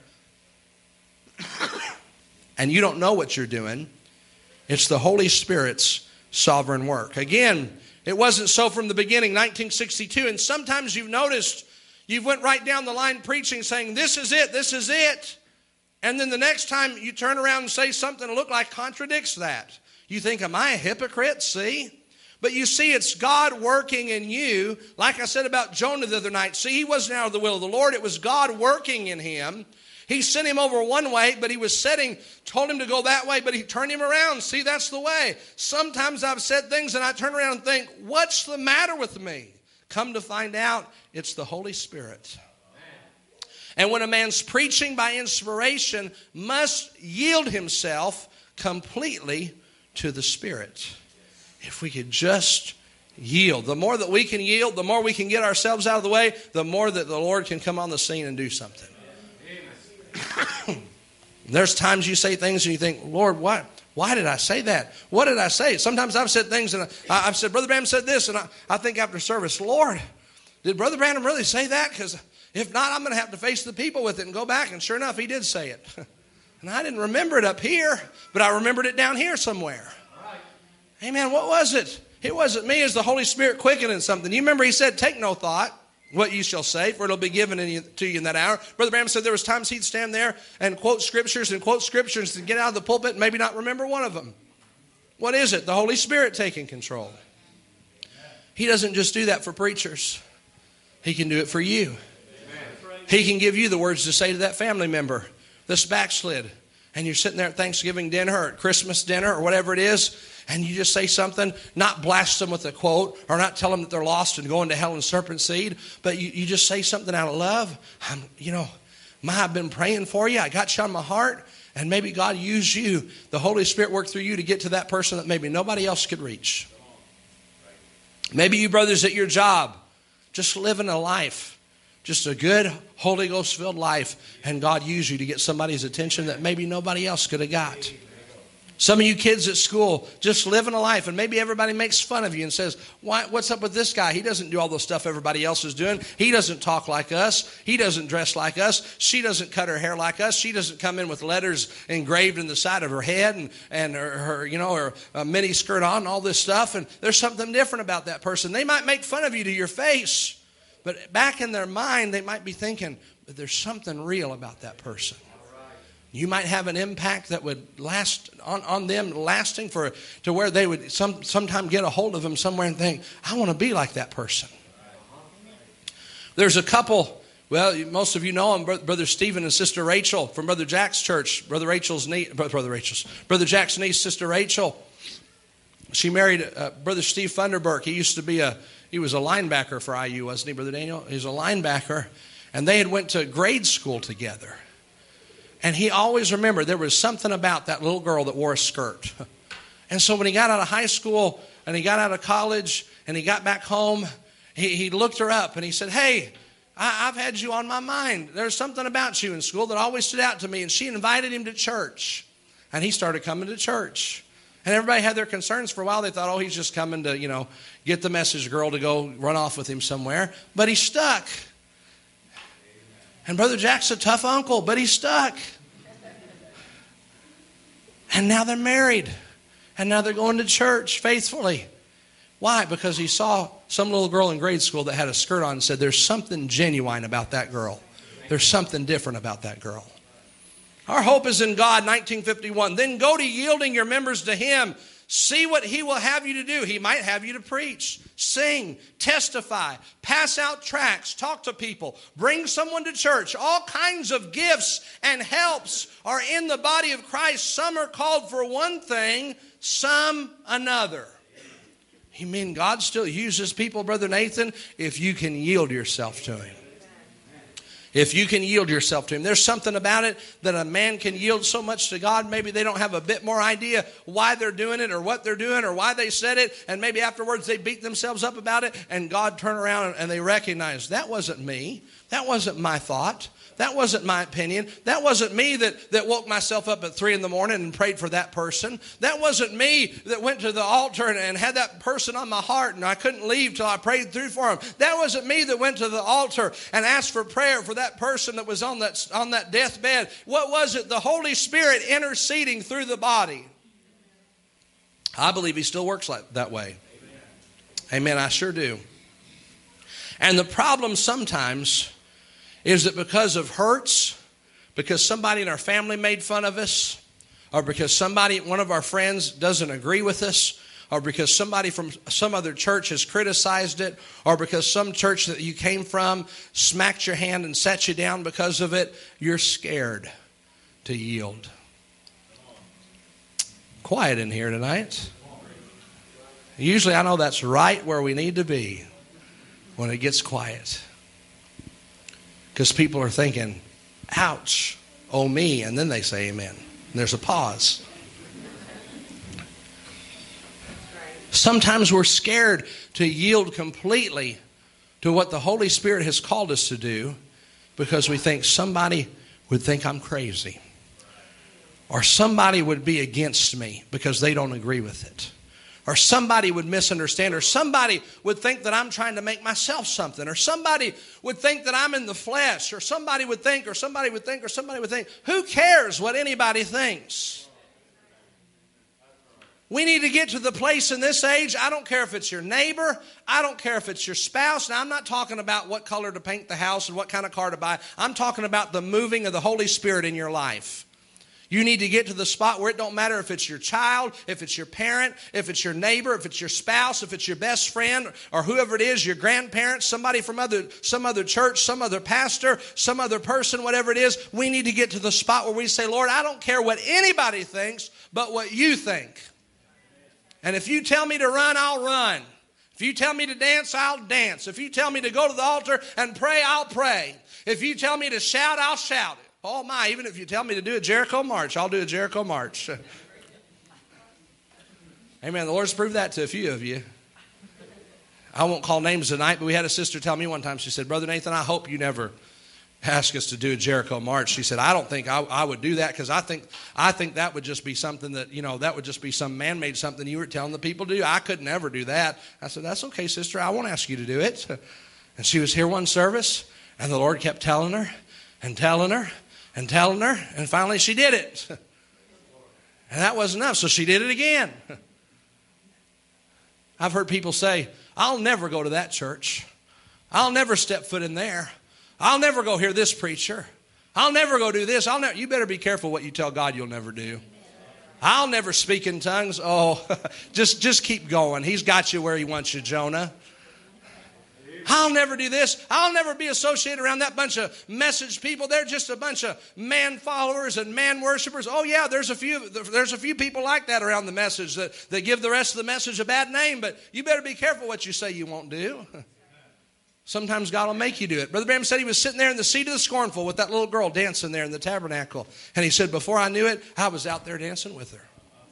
and you don't know what you're doing. It's the Holy Spirit's sovereign work. Again, it wasn't so from the beginning, 1962. And sometimes you've noticed, you've went right down the line preaching, saying, this is it, this is it. And then the next time you turn around and say something that look like contradicts that. You think, am I a hypocrite? See? But you see, it's God working in you. Like I said about Jonah the other night. See, he wasn't out of the will of the Lord. It was God working in him. He sent him over one way, but he was told him to go that way, but he turned him around. See, that's the way. Sometimes I've said things and I turn around and think, what's the matter with me? Come to find out, it's the Holy Spirit. And when a man's preaching by inspiration, must yield himself completely to the Spirit. If we could just yield. The more that we can yield, the more we can get ourselves out of the way, the more that the Lord can come on the scene and do something. There's times you say things and you think, Lord, why did I say that? What did I say? Sometimes I've said things and I've said, Brother Branham said this, and I think after service, Lord, did Brother Branham really say that? Because if not, I'm going to have to face the people with it and go back. And sure enough, he did say it. And I didn't remember it up here, but I remembered it down here somewhere. Amen. What was it? It wasn't me. It was the Holy Spirit quickening something. You remember he said, take no thought what you shall say, for it'll be given to you in that hour. Brother Branham said there was times he'd stand there and quote scriptures and get out of the pulpit and maybe not remember one of them. What is it? The Holy Spirit taking control. He doesn't just do that for preachers. He can do it for you. He can give you the words to say to that family member that's backslid, and you're sitting there at Thanksgiving dinner or at Christmas dinner or whatever it is, and you just say something, not blast them with a quote or not tell them that they're lost and going to hell in serpent seed, but you just say something out of love. I've been praying for you. I got you on my heart, and maybe God used you. The Holy Spirit worked through you to get to that person that maybe nobody else could reach. Maybe you brothers at your job, just living a life, just a good Holy Ghost-filled life, and God used you to get somebody's attention that maybe nobody else could have got. Some of you kids at school just living a life, and maybe everybody makes fun of you and says, what's up with this guy? He doesn't do all the stuff everybody else is doing. He doesn't talk like us. He doesn't dress like us. She doesn't cut her hair like us. She doesn't come in with letters engraved in the side of her head and her mini skirt on and all this stuff. And there's something different about that person. They might make fun of you to your face, but back in their mind, they might be thinking, but there's something real about that person. You might have an impact that would last on them, lasting to where they would sometime get a hold of them somewhere and think, I want to be like that person. There's a couple, well, most of you know them, Brother Stephen and Sister Rachel from Brother Jack's church. Brother Jack's niece, Sister Rachel. She married Brother Steve Funderburk. He was a linebacker for IU, wasn't he, Brother Daniel? He was a linebacker, and they had went to grade school together. And he always remembered there was something about that little girl that wore a skirt. And so when he got out of high school and he got out of college and he got back home, he looked her up and he said, hey, I've had you on my mind. There's something about you in school that always stood out to me. And she invited him to church. And he started coming to church. And everybody had their concerns for a while. They thought, oh, he's just coming to, get the message girl to go run off with him somewhere. But he stuck. And Brother Jack's a tough uncle, but he's stuck. And now they're married. And now they're going to church faithfully. Why? Because he saw some little girl in grade school that had a skirt on and said, there's something genuine about that girl. There's something different about that girl. Our hope is in God, 1951. Then go to yielding your members to Him. See what He will have you to do. He might have you to preach, sing, testify, pass out tracts, talk to people, bring someone to church. All kinds of gifts and helps are in the body of Christ. Some are called for one thing, some another. You mean God still uses people, Brother Nathan, if you can yield yourself to Him. If you can yield yourself to Him. There's something about it that a man can yield so much to God, maybe they don't have a bit more idea why they're doing it or what they're doing or why they said it, and maybe afterwards they beat themselves up about it, and God turn around and they recognize, that wasn't me. That wasn't my thought. That wasn't my opinion. That wasn't me that woke myself up at 3 a.m. and prayed for that person. That wasn't me that went to the altar and had that person on my heart and I couldn't leave till I prayed through for him. That wasn't me that went to the altar and asked for prayer for that person that was on that deathbed. What was it? The Holy Spirit interceding through the body. I believe He still works that way. Amen. I sure do. And the problem sometimes is that because of hurts, because somebody in our family made fun of us, or because one of our friends doesn't agree with us, or because somebody from some other church has criticized it, or because some church that you came from smacked your hand and sat you down because of it, you're scared to yield. Quiet in here tonight. Usually I know that's right where we need to be when it gets quiet. Because people are thinking, ouch, oh me, and then they say amen. And there's a pause. Sometimes we're scared to yield completely to what the Holy Spirit has called us to do because we think somebody would think I'm crazy. Or somebody would be against me because they don't agree with it. Or somebody would misunderstand, or somebody would think that I'm trying to make myself something, or somebody would think that I'm in the flesh, or somebody would think, or somebody would think, or somebody would think. Who cares what anybody thinks? We need to get to the place in this age, I don't care if it's your neighbor, I don't care if it's your spouse. Now, I'm not talking about what color to paint the house and what kind of car to buy. I'm talking about the moving of the Holy Spirit in your life. You need to get to the spot where it don't matter if it's your child, if it's your parent, if it's your neighbor, if it's your spouse, if it's your best friend, or whoever it is, your grandparents, somebody from some other church, some other pastor, some other person, whatever it is. We need to get to the spot where we say, Lord, I don't care what anybody thinks, but what you think. And if you tell me to run, I'll run. If you tell me to dance, I'll dance. If you tell me to go to the altar and pray, I'll pray. If you tell me to shout, I'll shout. Oh my, even if you tell me to do a Jericho march, I'll do a Jericho march. Amen. The Lord's proved that to a few of you. I won't call names tonight, but we had a sister tell me one time, she said, Brother Nathan, I hope you never ask us to do a Jericho march. She said, I don't think I would do that because I think that would just be something that, that would just be some man-made something you were telling the people to do. I could never do that. I said, that's okay, sister. I won't ask you to do it. And she was here one service, and the Lord kept telling her and telling her and telling her, and finally she did it. And that wasn't enough, so she did it again. I've heard people say, I'll never go to that church. I'll never step foot in there. I'll never go hear this preacher. I'll never go do this. You better be careful what you tell God you'll never do. I'll never speak in tongues. Oh, just keep going. He's got you where He wants you, Jonah. I'll never do this. I'll never be associated around that bunch of message people. They're just a bunch of man followers and man worshipers. Oh yeah, there's a few people like that around the message that give the rest of the message a bad name. But you better be careful what you say you won't do. Sometimes God will make you do it. Brother Branham said he was sitting there in the seat of the scornful with that little girl dancing there in the tabernacle. And he said, before I knew it, I was out there dancing with her.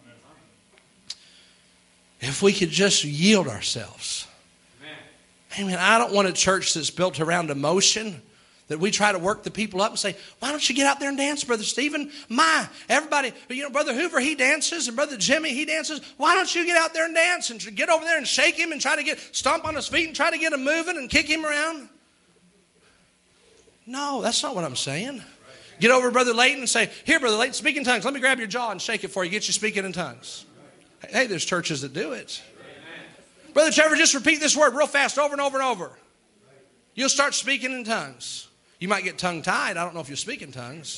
If we could just yield ourselves. Amen. I don't want a church that's built around emotion, that we try to work the people up and say, why don't you get out there and dance, Brother Stephen? Everybody, Brother Hoover, he dances, and Brother Jimmy, he dances. Why don't you get out there and dance and get over there and shake him and try to stomp on his feet and try to get him moving and kick him around? No, that's not what I'm saying. Get over to Brother Layton and say, here, Brother Layton, speak in tongues. Let me grab your jaw and shake it for you. Get you speaking in tongues. Hey, there's churches that do it. Brother Trevor, just repeat this word real fast over and over and over. You'll start speaking in tongues. You might get tongue-tied. I don't know if you'll speak in tongues.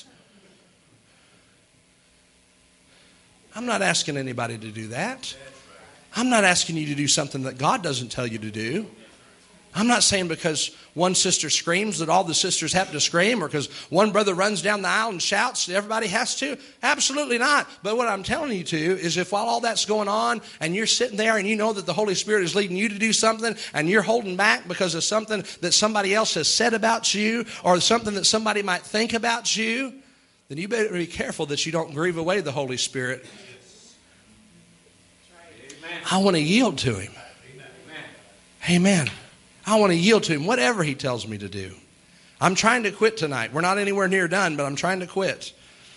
I'm not asking anybody to do that. I'm not asking you to do something that God doesn't tell you to do. I'm not saying because one sister screams that all the sisters have to scream, or because one brother runs down the aisle and shouts that everybody has to. Absolutely not. But what I'm telling you to is, if while all that's going on and you're sitting there and you know that the Holy Spirit is leading you to do something and you're holding back because of something that somebody else has said about you or something that somebody might think about you, then you better be careful that you don't grieve away the Holy Spirit. I want to yield to Him. Amen. I want to yield to Him, whatever He tells me to do. I'm trying to quit tonight. We're not anywhere near done, but I'm trying to quit.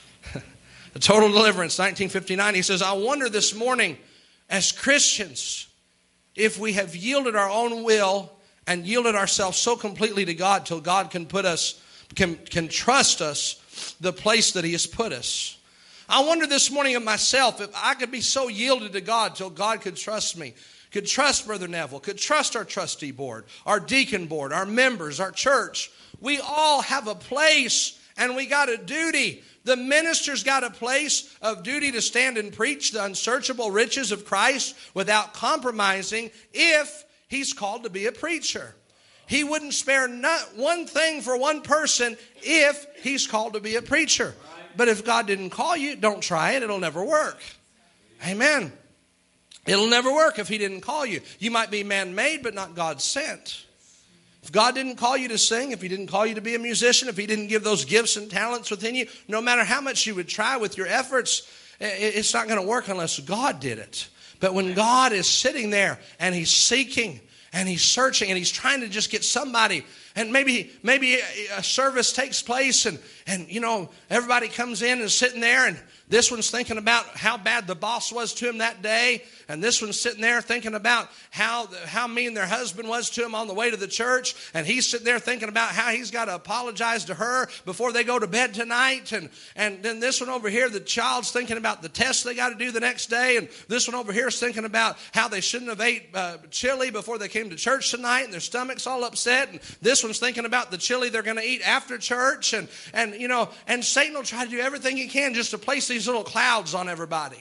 The Total Deliverance, 1959, he says, I wonder this morning, as Christians, if we have yielded our own will and yielded ourselves so completely to God till God can put us, can trust us the place that He has put us. I wonder this morning of myself if I could be so yielded to God till God could trust me, could trust Brother Neville, could trust our trustee board, our deacon board, our members, our church. We all have a place and we got a duty. The minister's got a place of duty to stand and preach the unsearchable riches of Christ without compromising if he's called to be a preacher. He wouldn't spare not one thing for one person if he's called to be a preacher. But if God didn't call you, don't try it. It'll never work. Amen. It'll never work if He didn't call you. You might be man-made, but not God-sent. If God didn't call you to sing, if He didn't call you to be a musician, if He didn't give those gifts and talents within you, no matter how much you would try with your efforts, it's not going to work unless God did it. But when God is sitting there and He's seeking and He's searching and He's trying to just get somebody, and maybe a service takes place and you know, everybody comes in and is sitting there, and this one's thinking about how bad the boss was to him that day, and this one's sitting there thinking about how mean their husband was to him on the way to the church, and he's sitting there thinking about how he's got to apologize to her before they go to bed tonight, and then this one over here, the child's thinking about the test they got to do the next day, and this one over here is thinking about how they shouldn't have ate chili before they came to church tonight, and their stomach's all upset, and this one's thinking about the chili they're going to eat after church, and you know, and Satan will try to do everything he can just to place these little clouds on everybody.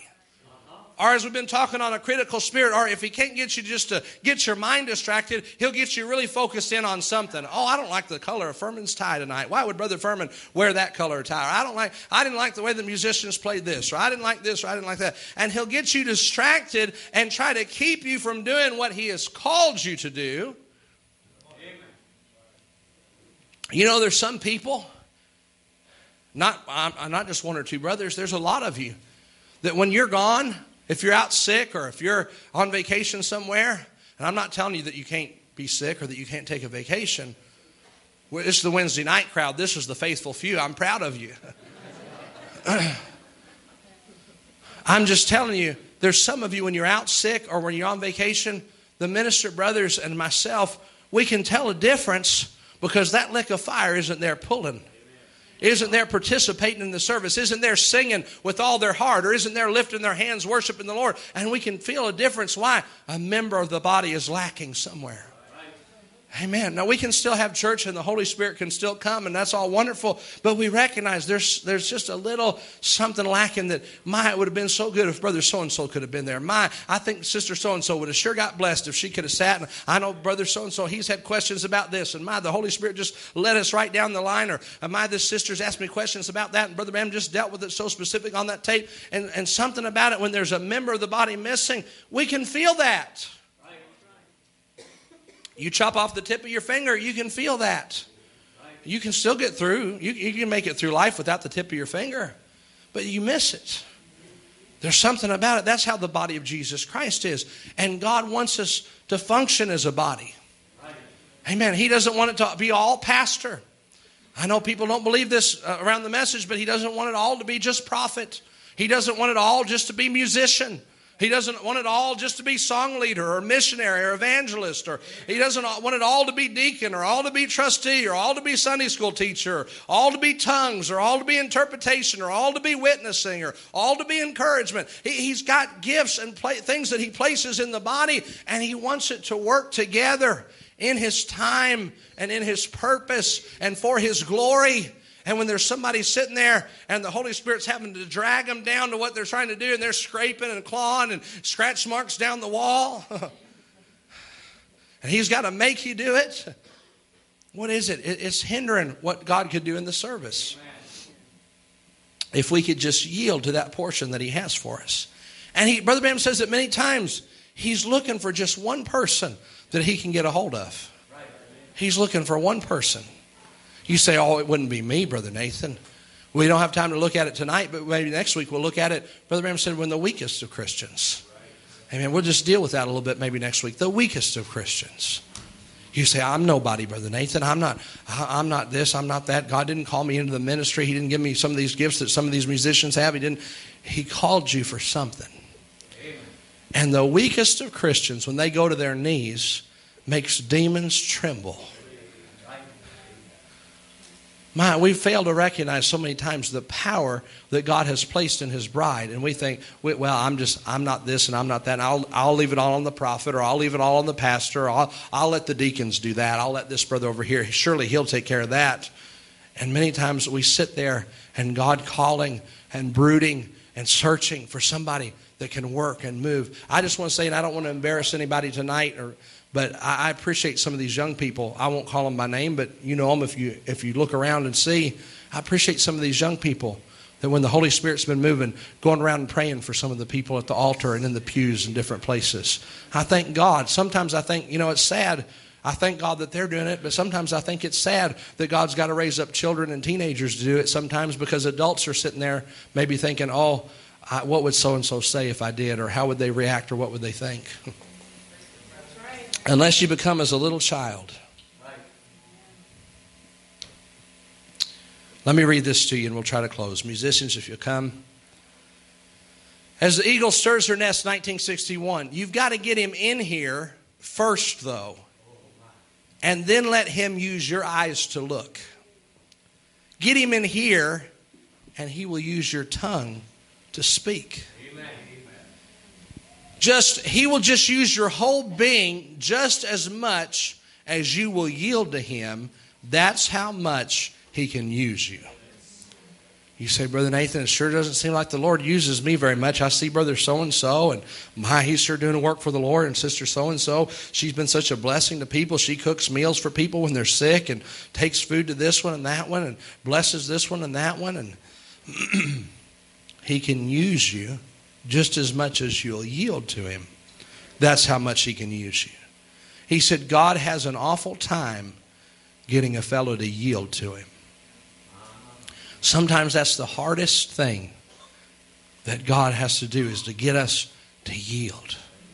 Or as we've been talking on a critical spirit, or if he can't get you just to get your mind distracted, he'll get you really focused in on something. Oh, I don't like the color of Furman's tie tonight. Why would Brother Furman wear that color tie? I didn't like the way the musicians played this, or I didn't like this, or I didn't like that. And he'll get you distracted and try to keep you from doing what he has called you to do. You know, there's some people, not just one or two brothers, there's a lot of you, that when you're gone, if you're out sick or if you're on vacation somewhere, and I'm not telling you that you can't be sick or that you can't take a vacation. This is the Wednesday night crowd. This is the faithful few. I'm proud of you. I'm just telling you, there's some of you when you're out sick or when you're on vacation, the minister brothers and myself, we can tell a difference because that lick of fire isn't there pulling. Isn't there participating in the service? Isn't there singing with all their heart? Or isn't there lifting their hands, worshiping the Lord? And we can feel a difference. Why? A member of the body is lacking somewhere. Amen. Now we can still have church and the Holy Spirit can still come and that's all wonderful. But we recognize there's just a little something lacking that it would have been so good if Brother so-and-so could have been there. I think Sister so-and-so would have sure got blessed if she could have sat. And I know Brother so-and-so, he's had questions about this. And the Holy Spirit just led us right down the line. Or this sister's asked me questions about that. And Brother Bam just dealt with it so specific on that tape. And something about it when there's a member of the body missing, we can feel that. You chop off the tip of your finger, you can feel that. You can still get through. You can make it through life without the tip of your finger. But you miss it. There's something about it. That's how the body of Jesus Christ is. And God wants us to function as a body. Amen. He doesn't want it to be all pastor. I know people don't believe this around the message, but He doesn't want it all to be just prophet. He doesn't want it all just to be musician. He doesn't want it all just to be song leader or missionary or evangelist, or he doesn't want it all to be deacon or all to be trustee or all to be Sunday school teacher, or all to be tongues or all to be interpretation or all to be witnessing or all to be encouragement. He's got gifts and things that he places in the body, and he wants it to work together in his time and in his purpose and for his glory. And when there's somebody sitting there and the Holy Spirit's having to drag them down to what they're trying to do, and they're scraping and clawing and scratch marks down the wall, and he's got to make you do it, what is it? It's hindering what God could do in the service. If we could just yield to that portion that he has for us. And Brother Branham says that many times he's looking for just one person that he can get a hold of. He's looking for one person. You say, oh, it wouldn't be me, Brother Nathan. We don't have time to look at it tonight, but maybe next week we'll look at it. Brother Branham said, when the weakest of Christians. Amen. We'll just deal with that a little bit maybe next week. The weakest of Christians. You say, I'm nobody, Brother Nathan. I'm not this, I'm not that. God didn't call me into the ministry. He didn't give me some of these gifts that some of these musicians have. He called you for something. Amen. And the weakest of Christians, when they go to their knees, makes demons tremble. We fail to recognize so many times the power that God has placed in his bride. And we think, well, I'm not this and I'm not that. And I'll leave it all on the prophet, or I'll leave it all on the pastor, or I'll let the deacons do that. I'll let this brother over here. Surely he'll take care of that. And many times we sit there and God calling and brooding and searching for somebody that can work and move. I just want to say, and I don't want to embarrass anybody tonight, but I appreciate some of these young people. I won't call them by name, but you know them if you look around and see. I appreciate some of these young people that when the Holy Spirit's been moving, going around and praying for some of the people at the altar and in the pews and different places. I thank God. Sometimes I think, it's sad. I thank God that they're doing it, but sometimes I think it's sad that God's got to raise up children and teenagers to do it sometimes, because adults are sitting there maybe thinking, what would so-and-so say if I did, or how would they react, or what would they think? Unless you become as a little child. Let me read this to you and we'll try to close. Musicians, if you'll come. As the eagle stirs her nest, 1961. You've got to get him in here first, though. And then let him use your eyes to look. Get him in here and he will use your tongue to speak. He will just use your whole being just as much as you will yield to him. That's how much he can use you. You say, Brother Nathan, it sure doesn't seem like the Lord uses me very much. I see Brother so-and-so, and he's sure doing work for the Lord. And Sister so-and-so, she's been such a blessing to people. She cooks meals for people when they're sick and takes food to this one and that one and blesses this one and that one. And he can use you just as much as you'll yield to him. That's how much he can use you. He said God has an awful time getting a fellow to yield to him. Sometimes that's the hardest thing that God has to do, is to get us to yield.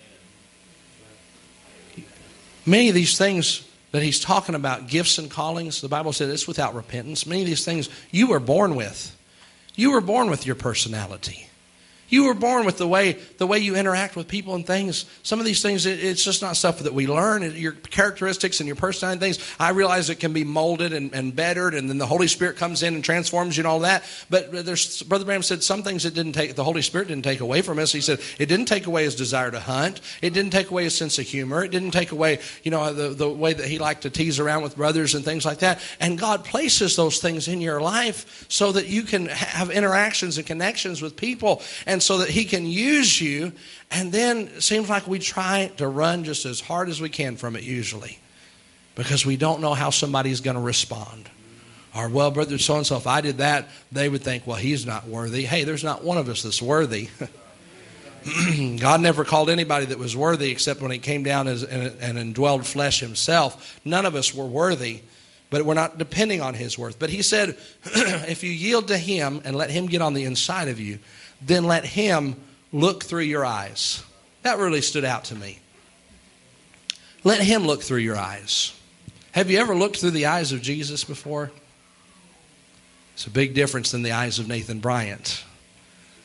Many of these things that he's talking about, gifts and callings, the Bible said it's without repentance. Many of these things you were born with. You were born with your personality. You were born with the way you interact with people and things. Some of these things, it's just not stuff that we learn. Your characteristics and your personality and things, I realize it can be molded and bettered, and then the Holy Spirit comes in and transforms you and all that. But Brother Branham said some things the Holy Spirit didn't take away from us. He said it didn't take away his desire to hunt. It didn't take away his sense of humor. It didn't take away, the way that he liked to tease around with brothers and things like that. And God places those things in your life so that you can have interactions and connections with people, and so that he can use you. And then it seems like we try to run just as hard as we can from it usually, because we don't know how somebody's going to respond. Or, well, Brother so-and-so, if I did that, they would think, well, he's not worthy. Hey, there's not one of us that's worthy. God never called anybody that was worthy except when he came down and indwelled flesh himself. None of us were worthy, but we're not depending on his worth. But he said, if you yield to him and let him get on the inside of you, then let him look through your eyes. That really stood out to me. Let him look through your eyes. Have you ever looked through the eyes of Jesus before? It's a big difference than the eyes of Nathan Bryant.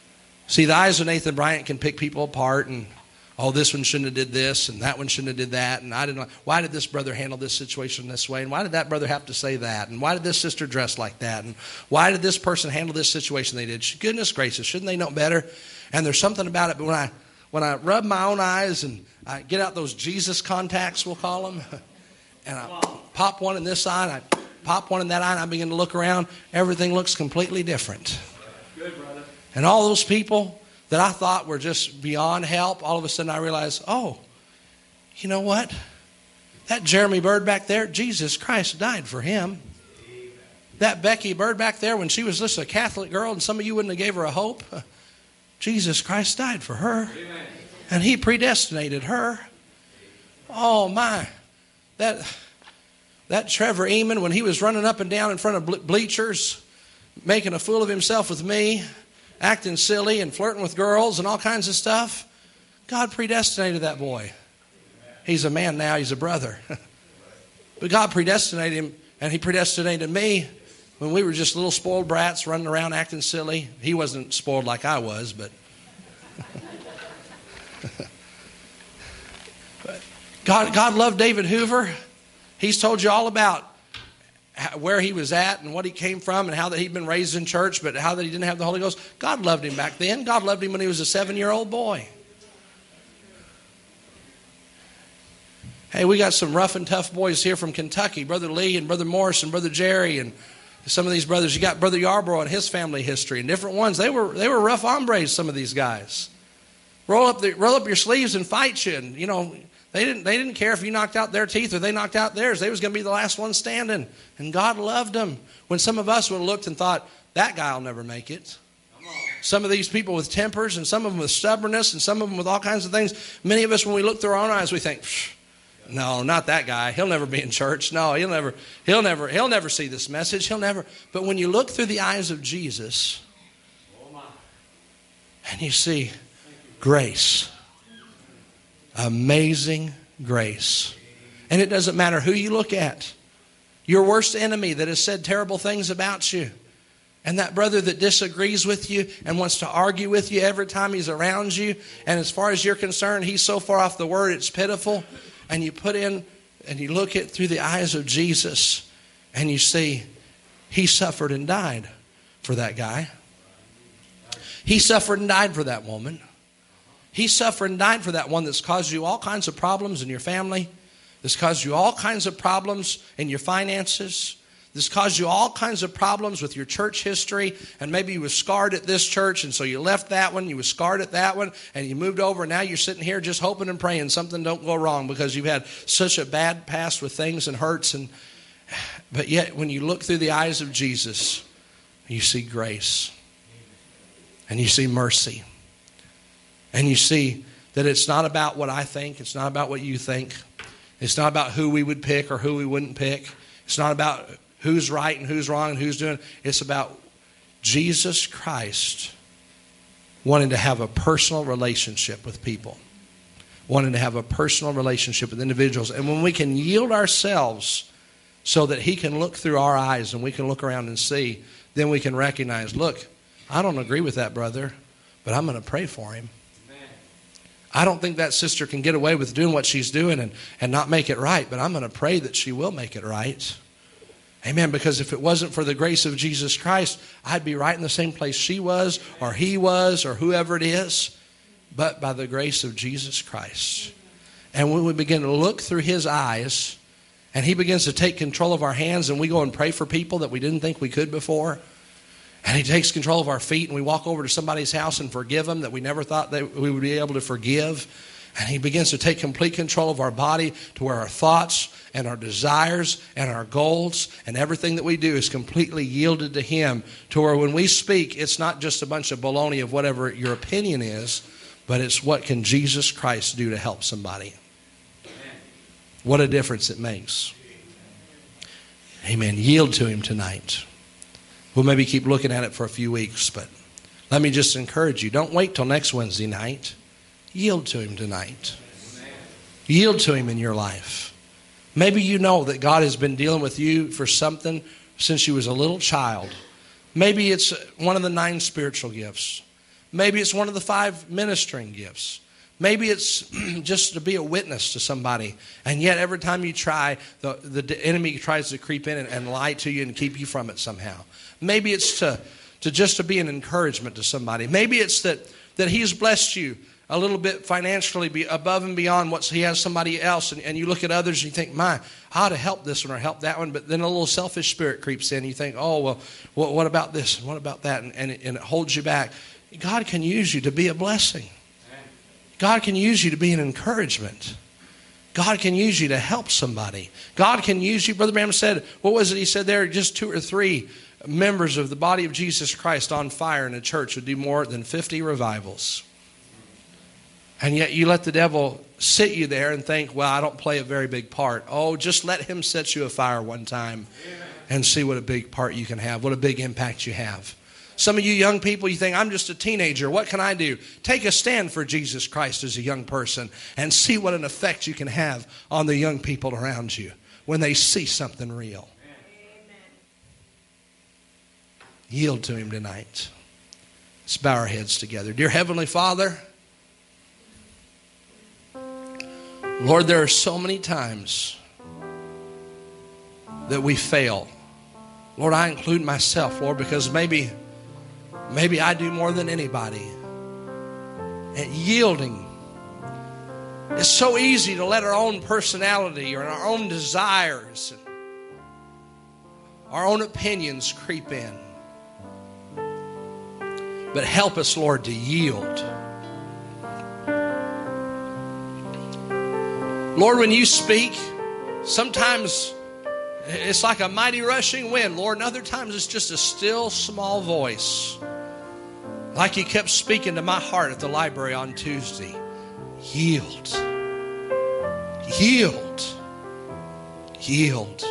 See, the eyes of Nathan Bryant can pick people apart and, oh, this one shouldn't have did this and that one shouldn't have did that. And why did this brother handle this situation this way? And why did that brother have to say that? And why did this sister dress like that? And why did this person handle this situation they did? Goodness gracious, shouldn't they know better? And there's something about it. But when I rub my own eyes and I get out those Jesus contacts, we'll call them, and I pop one in this eye and I pop one in that eye and I begin to look around, everything looks completely different. Good, brother. And all those people that I thought were just beyond help, all of a sudden I realized, oh, you know what? That Jeremy Bird back there, Jesus Christ died for him. That Becky Bird back there, when she was just a Catholic girl and some of you wouldn't have gave her a hope, Jesus Christ died for her. Amen. And he predestinated her. Oh, my. That Trevor Eamon, when he was running up and down in front of bleachers, making a fool of himself with me, acting silly and flirting with girls and all kinds of stuff, God predestinated that boy. He's a man now. He's a brother. But God predestinated him, and he predestinated me when we were just little spoiled brats running around acting silly. He wasn't spoiled like I was, but God loved David Hoover. He's told you all about where he was at and what he came from and how that he'd been raised in church, but how that he didn't have the Holy Ghost. God loved him back then. God loved him when he was a 7-year-old boy. Hey, we got some rough and tough boys here from Kentucky. Brother Lee and Brother Morris and Brother Jerry and some of these brothers. You got Brother Yarbrough and his family history and different ones. They were rough hombres, some of these guys. Roll up your sleeves and fight you. And, you know, they didn't care if you knocked out their teeth or they knocked out theirs. They was going to be the last one standing. And God loved them. When some of us would have looked and thought, that guy will never make it. Some of these people with tempers and some of them with stubbornness and some of them with all kinds of things. Many of us, when we look through our own eyes, we think, no, not that guy. He'll never be in church. No, he'll never see this message. He'll never. But when you look through the eyes of Jesus and you see grace, amazing grace. And it doesn't matter who you look at. Your worst enemy that has said terrible things about you. And that brother that disagrees with you and wants to argue with you every time he's around you. And as far as you're concerned, he's so far off the word, it's pitiful. And you put in and you look at through the eyes of Jesus and you see he suffered and died for that guy. He suffered and died for that woman. He suffered and died for that one that's caused you all kinds of problems in your family. That's caused you all kinds of problems in your finances. This caused you all kinds of problems with your church history, and maybe you were scarred at this church, and so you left that one, you were scarred at that one, and you moved over, and now you're sitting here just hoping and praying something don't go wrong because you've had such a bad past with things and hurts. But yet, when you look through the eyes of Jesus, you see grace, and you see mercy, and you see that it's not about what I think, it's not about what you think, it's not about who we would pick or who we wouldn't pick, it's not about who's right and who's wrong and who's doing. It's about Jesus Christ wanting to have a personal relationship with people. Wanting to have a personal relationship with individuals. And when we can yield ourselves so that he can look through our eyes and we can look around and see, then we can recognize, look, I don't agree with that brother, but I'm going to pray for him. I don't think that sister can get away with doing what she's doing and not make it right, but I'm going to pray that she will make it right. Amen. Because if it wasn't for the grace of Jesus Christ, I'd be right in the same place she was or he was or whoever it is, but by the grace of Jesus Christ. And when we begin to look through his eyes and he begins to take control of our hands and we go and pray for people that we didn't think we could before, and he takes control of our feet and we walk over to somebody's house and forgive them that we never thought that we would be able to forgive. And he begins to take complete control of our body to where our thoughts and our desires and our goals and everything that we do is completely yielded to him, to where when we speak, it's not just a bunch of baloney of whatever your opinion is, but it's what can Jesus Christ do to help somebody. What a difference it makes. Amen. Yield to him tonight. We'll maybe keep looking at it for a few weeks, but let me just encourage you. Don't wait till next Wednesday night. Yield to him tonight. Yield to him in your life. Maybe you know that God has been dealing with you for something since you was a little child. Maybe it's one of the 9 spiritual gifts. Maybe it's one of the 5 ministering gifts. Maybe it's just to be a witness to somebody. And yet every time you try, the enemy tries to creep in and lie to you and keep you from it somehow. Maybe it's to be an encouragement to somebody. Maybe it's that he's blessed you a little bit financially above and beyond what he has somebody else. And you look at others and you think, I ought to help this one or help that one. But then a little selfish spirit creeps in. You think, oh, well, what about this and what about that? And it holds you back. God can use you to be a blessing. God can use you to be an encouragement. God can use you to help somebody. God can use you. Brother Branham said, what was it he said there? Just 2 or 3 members of the body of Jesus Christ on fire in a church would do more than 50 revivals. And yet you let the devil sit you there and think, well, I don't play a very big part. Oh, just let him set you afire one time and see what a big part you can have, what a big impact you have. Some of you young people, you think, I'm just a teenager. What can I do? Take a stand for Jesus Christ as a young person and see what an effect you can have on the young people around you when they see something real. Amen. Yield to him tonight. Let's bow our heads together. Dear Heavenly Father, Lord, there are so many times that we fail. Lord, I include myself, Lord, because maybe I do more than anybody at yielding. It's so easy to let our own personality or our own desires, our own opinions creep in. But help us, Lord, to yield. Lord, when you speak, sometimes it's like a mighty rushing wind, Lord, and other times it's just a still, small voice. Like you kept speaking to my heart at the library on Tuesday. Yield. Yield. Yield.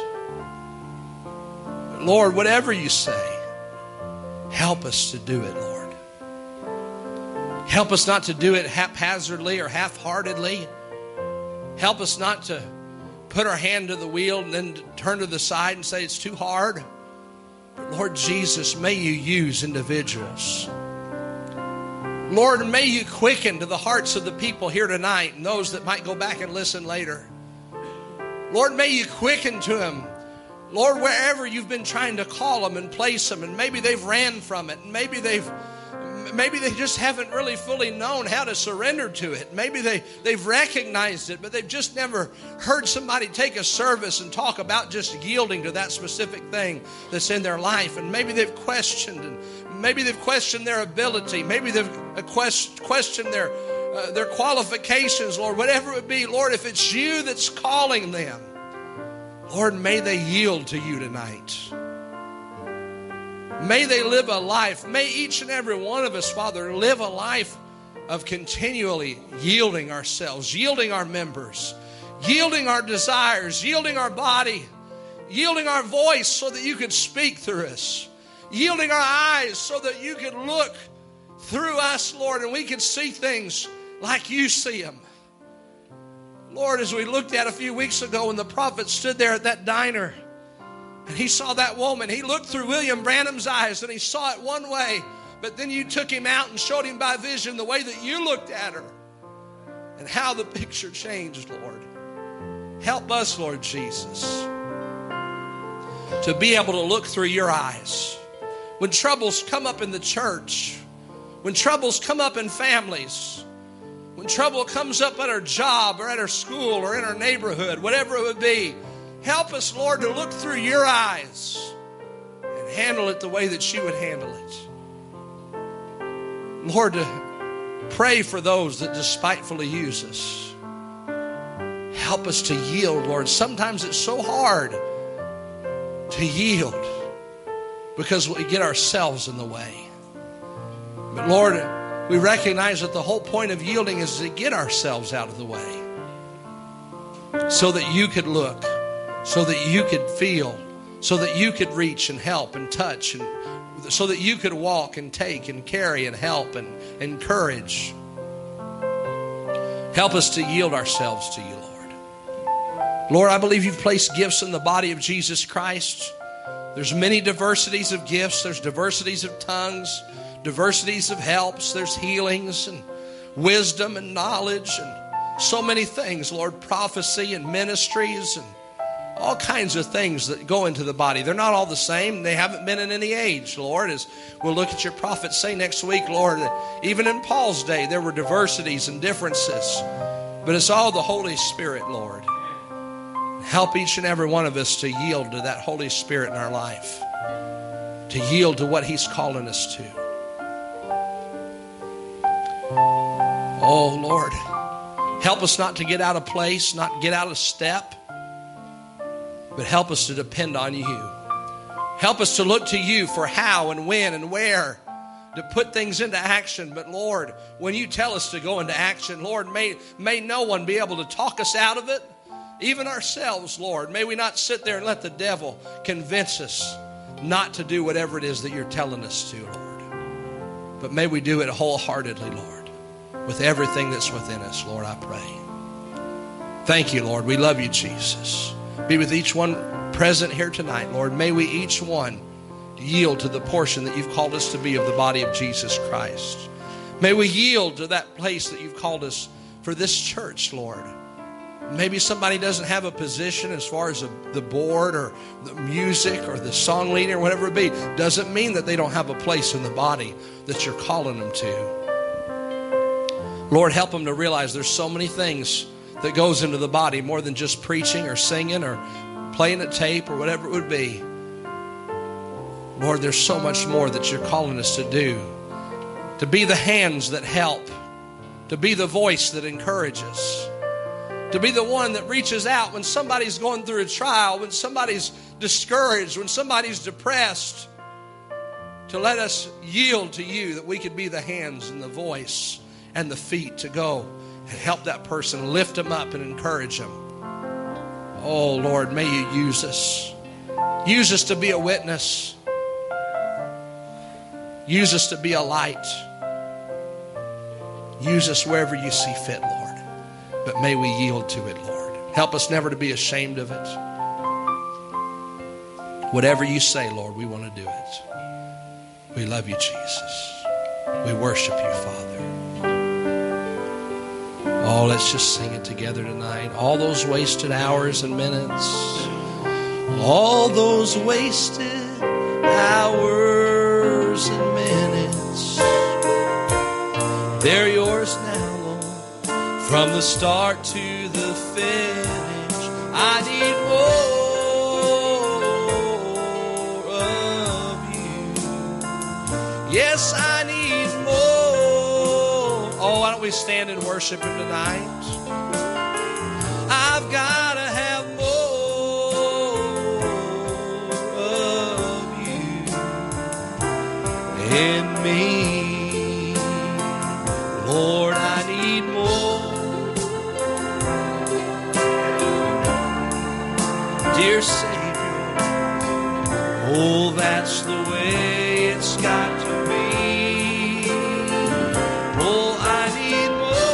Lord, whatever you say, help us to do it, Lord. Help us not to do it haphazardly or half-heartedly. Help us not to put our hand to the wheel and then turn to the side and say it's too hard. But Lord Jesus, may you use individuals. Lord, may you quicken to the hearts of the people here tonight and those that might go back and listen later. Lord, may you quicken to them. Lord, wherever you've been trying to call them and place them, and maybe they've ran from it, and maybe they just haven't really fully known how to surrender to it. Maybe they've recognized it, but they've just never heard somebody take a service and talk about just yielding to that specific thing that's in their life. And maybe they've questioned, and maybe they've questioned their ability. Maybe they've questioned their qualifications, Lord. Whatever it would be, Lord, if it's you that's calling them, Lord, may they yield to you tonight. May they live a life. May each and every one of us, Father, live a life of continually yielding ourselves, yielding our members, yielding our desires, yielding our body, yielding our voice so that you could speak through us, yielding our eyes so that you could look through us, Lord, and we could see things like you see them. Lord, as we looked at a few weeks ago when the prophet stood there at that diner, and he saw that woman. He looked through William Branham's eyes and he saw it one way. But then you took him out and showed him by vision the way that you looked at her. And how the picture changed, Lord. Help us, Lord Jesus, to be able to look through your eyes. When troubles come up in the church, when troubles come up in families, when trouble comes up at our job or at our school or in our neighborhood, whatever it would be, help us, Lord, to look through your eyes and handle it the way that you would handle it. Lord, to pray for those that despitefully use us. Help us to yield, Lord. Sometimes it's so hard to yield because we get ourselves in the way. But Lord, we recognize that the whole point of yielding is to get ourselves out of the way so that you could look, so that you could feel, so that you could reach and help and touch, and so that you could walk and take and carry and help and encourage. Help us to yield ourselves to you, Lord. Lord, I believe you've placed gifts in the body of Jesus Christ. There's many diversities of gifts. There's diversities of tongues, diversities of helps. There's healings and wisdom and knowledge and so many things, Lord, prophecy and ministries and all kinds of things that go into the body. They're not all the same. They haven't been in any age, Lord. As we'll look at your prophets say next week, Lord, that even in Paul's day, there were diversities and differences. But it's all the Holy Spirit, Lord. Help each and every one of us to yield to that Holy Spirit in our life, to yield to what He's calling us to. Oh, Lord, help us not to get out of place, not get out of step, but help us to depend on you. Help us to look to you for how and when and where to put things into action. But Lord, when you tell us to go into action, Lord, may no one be able to talk us out of it, even ourselves, Lord. May we not sit there and let the devil convince us not to do whatever it is that you're telling us to, Lord. But may we do it wholeheartedly, Lord, with everything that's within us, Lord, I pray. Thank you, Lord. We love you, Jesus. Be with each one present here tonight, Lord. May we each one yield to the portion that you've called us to be of the body of Jesus Christ. May we yield to that place that you've called us for this church, Lord. Maybe somebody doesn't have a position as far as the board or the music or the song leader or whatever it be. Doesn't mean that they don't have a place in the body that you're calling them to. Lord, help them to realize there's so many things that goes into the body, more than just preaching or singing or playing a tape or whatever it would be. Lord, there's so much more that you're calling us to do. To be the hands that help. To be the voice that encourages. To be the one that reaches out when somebody's going through a trial, when somebody's discouraged, when somebody's depressed. To let us yield to you, that we could be the hands and the voice and the feet to go and help that person, lift them up and encourage them. Oh, Lord, may you use us. Use us to be a witness. Use us to be a light. Use us wherever you see fit, Lord. But may we yield to it, Lord. Help us never to be ashamed of it. Whatever you say, Lord, we want to do it. We love you, Jesus. We worship you, Father. Oh, let's just sing it together tonight. All those wasted hours and minutes. All those wasted hours and minutes. They're yours now, Lord. From the start to the finish. I need more of you. Yes, I need more. Oh, why don't we stand and worship him tonight? I've got to have more of you in me. Lord, I need more. Dear Savior, oh, that's the way it's got to be. Oh, I need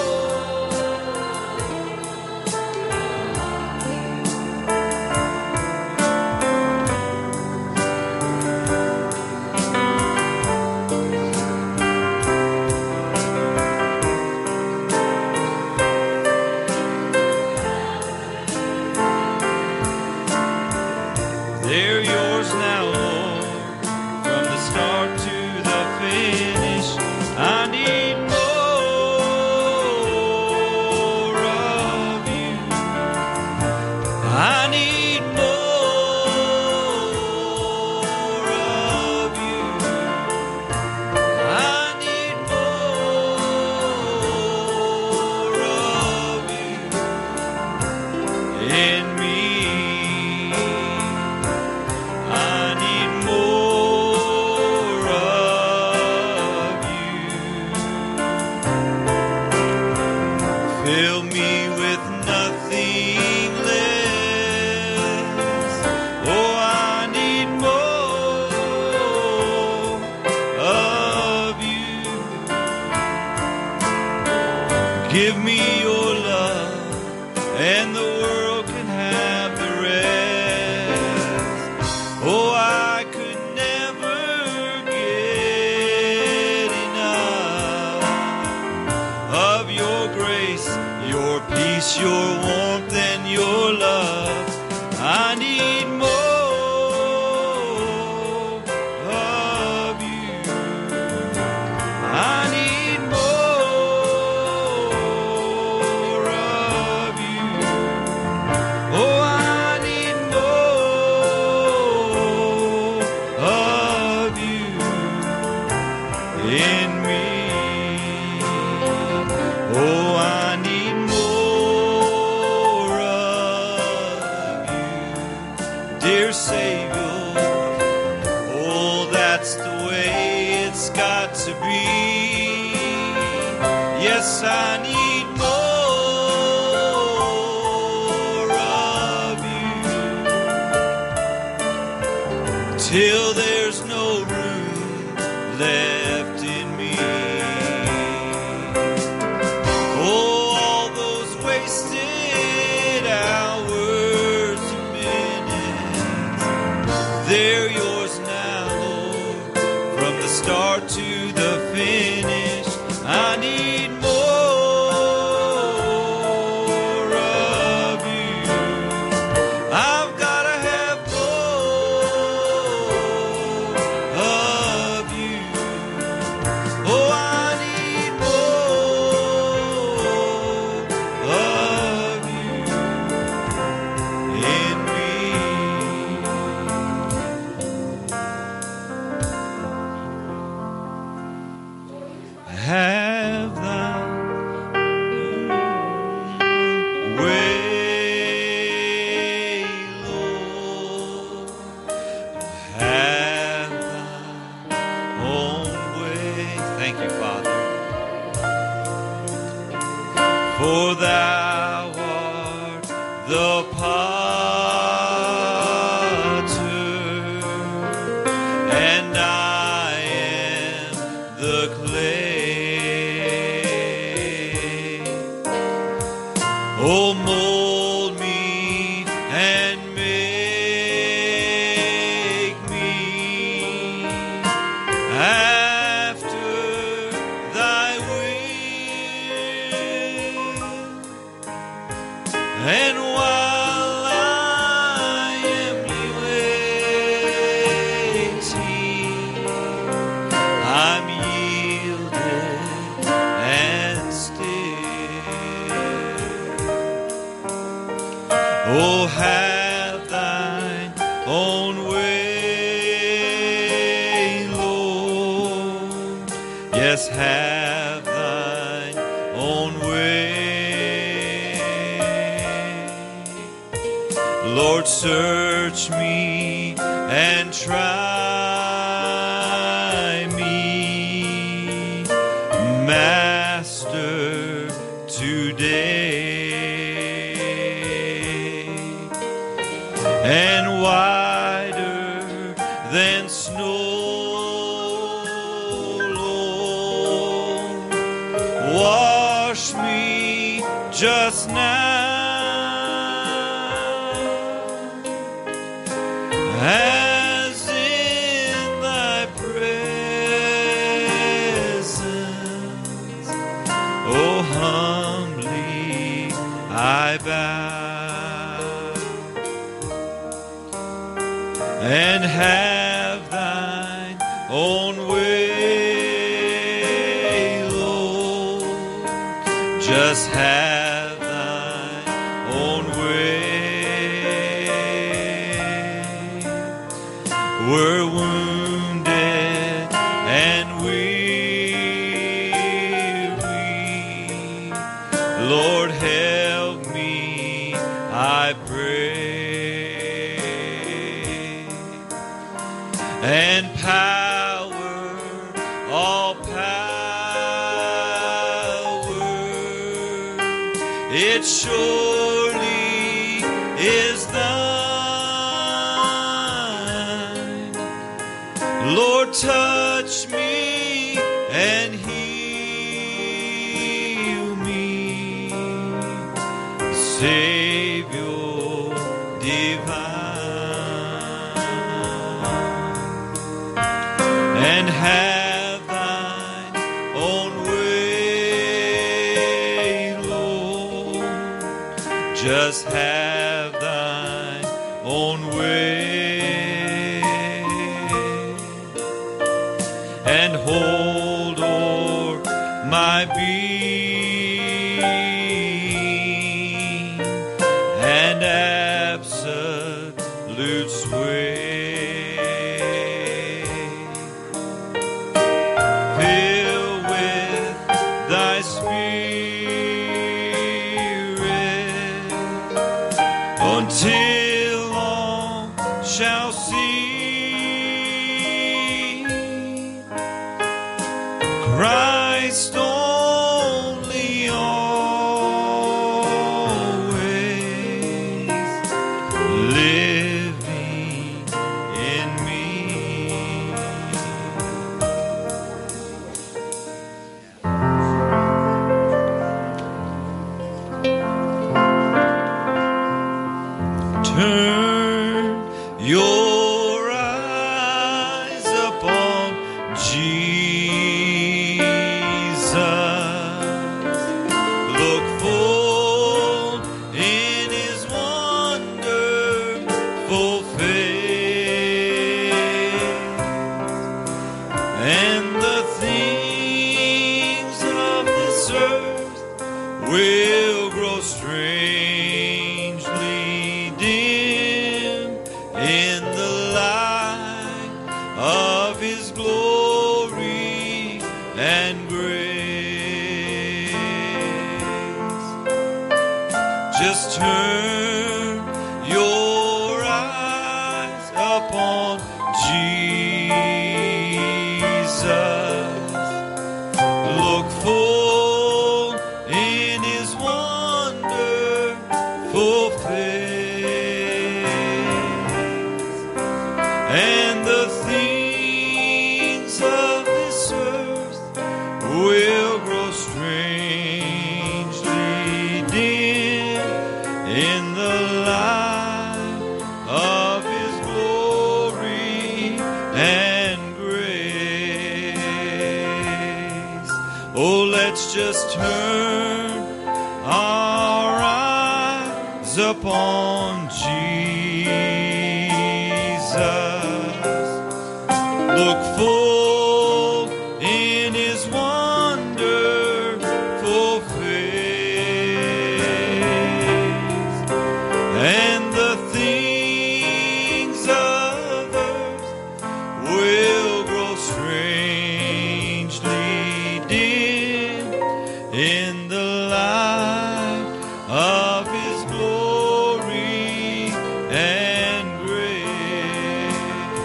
They're yours now, Lord, from the start to the finish. I need more of you. I need more of you. I need more of you in me. Fill me with nothing less. Oh, I need more of you. Give me your love, and the world can have the rest. Oh, I could never get It's your warmth and your love. I need more of you. I need more of you. Oh, I need more of you in me. Oh, I need more of you, dear Savior. Oh, that's the way it's got to be. Yes, I need more of you till there's no room left in me. Oh, all those wasted hours and minutes, they're yours now, Lord, from the start to the finish. I need more of you. I've got to have more of you. Oh, I need more of you in me. Have thy way, Lord. Have thy own way. Thank you, Father. For thou art the potter, and I am the clay. Oh, mold me and make me after thy will. And while I am waiting, I'm yielded and still. Oh, have thine own way, Lord. Yes, have thine own way. Lord, search me and try me, Master, today. And wider than snow, Lord, wash me just now, as in thy presence, oh, humbly I bow. And have thine own way, Lord. Just have thine own way. We're wounded and weary. Lord, help me, I pray. And power, all power, it surely is thine. Lord, touch me and heal me, Savior divine. And have thine own way, Lord. have thine own way, and hold o'er my being, and absolute sway. Fill with thy Spirit until all shall see Christ only always living in me. Turn your eyes upon Jesus. Look full in his wonderful face, and the things of this earth will grow strangely dim in the light of his glory and grace. Just turn your eyes upon Jesus. Look full in his wonderful face, and the things of this earth will grow strangely dim in the light of his glory and grace. Oh, let's just turn our eyes upon Jesus. Look full in his wonderful face, and the things of earth will grow strangely dim in the light of his glory and grace.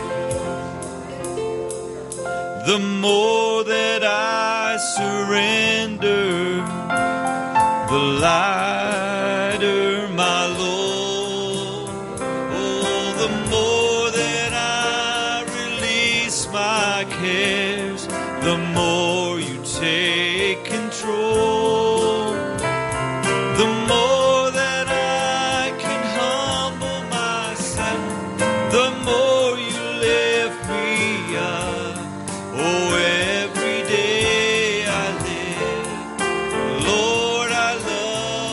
The more that I surrender, the lighter my load. Oh, the more that I release my cares, the more you take control. The more that I can humble myself, the more you lift me up. Oh, every day I live, Lord, I love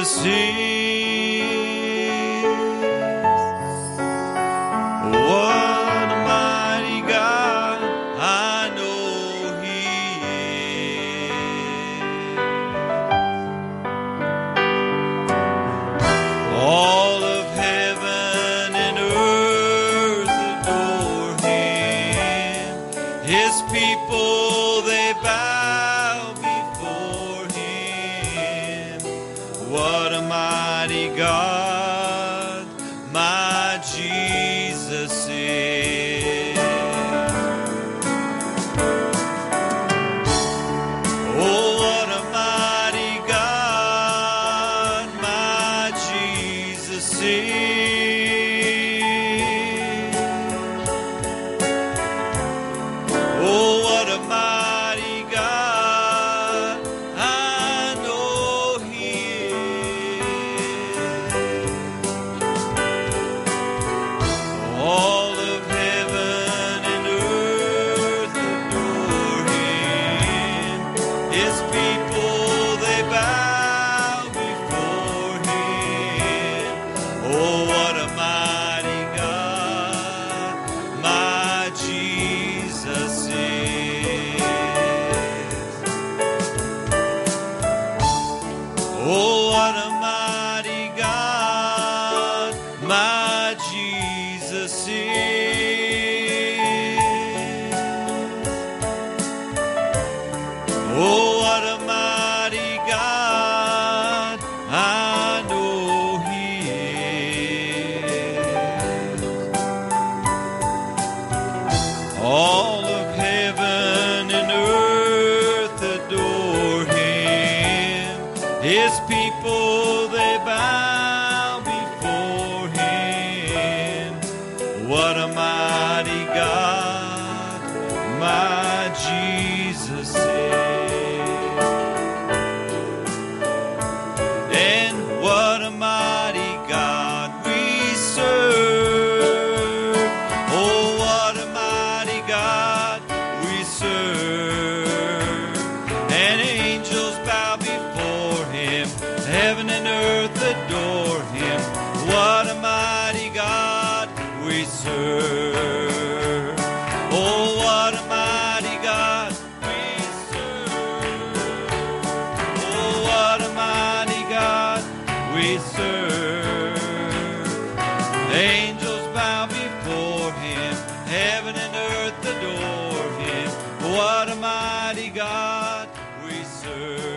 Jesus is. What a mighty God I know He is. All of heaven and earth adore Him. His people, they bow before Him. What a mighty God my Jesus is. Oh, what a mighty God my Jesus is. Oh, what a mighty God I know He is. All of heaven and earth adore Him. His people, they bow before Him. Oh, what a mighty God my Jesus is. Oh, what a mighty God my Jesus is. Oh, what a mighty God I know He is. All of heaven and earth adore Him. His people, they bow before Him. What a mighty God my Jesus is. And what a mighty God we serve. Oh, what a mighty God we serve. And angels bow before Him. Heaven and earth adore Him. What a mighty God we serve. Oh, what a mighty God we serve. Oh, what a mighty God we serve. Angels bow before Him. Heaven and earth adore Him. What a mighty God we serve.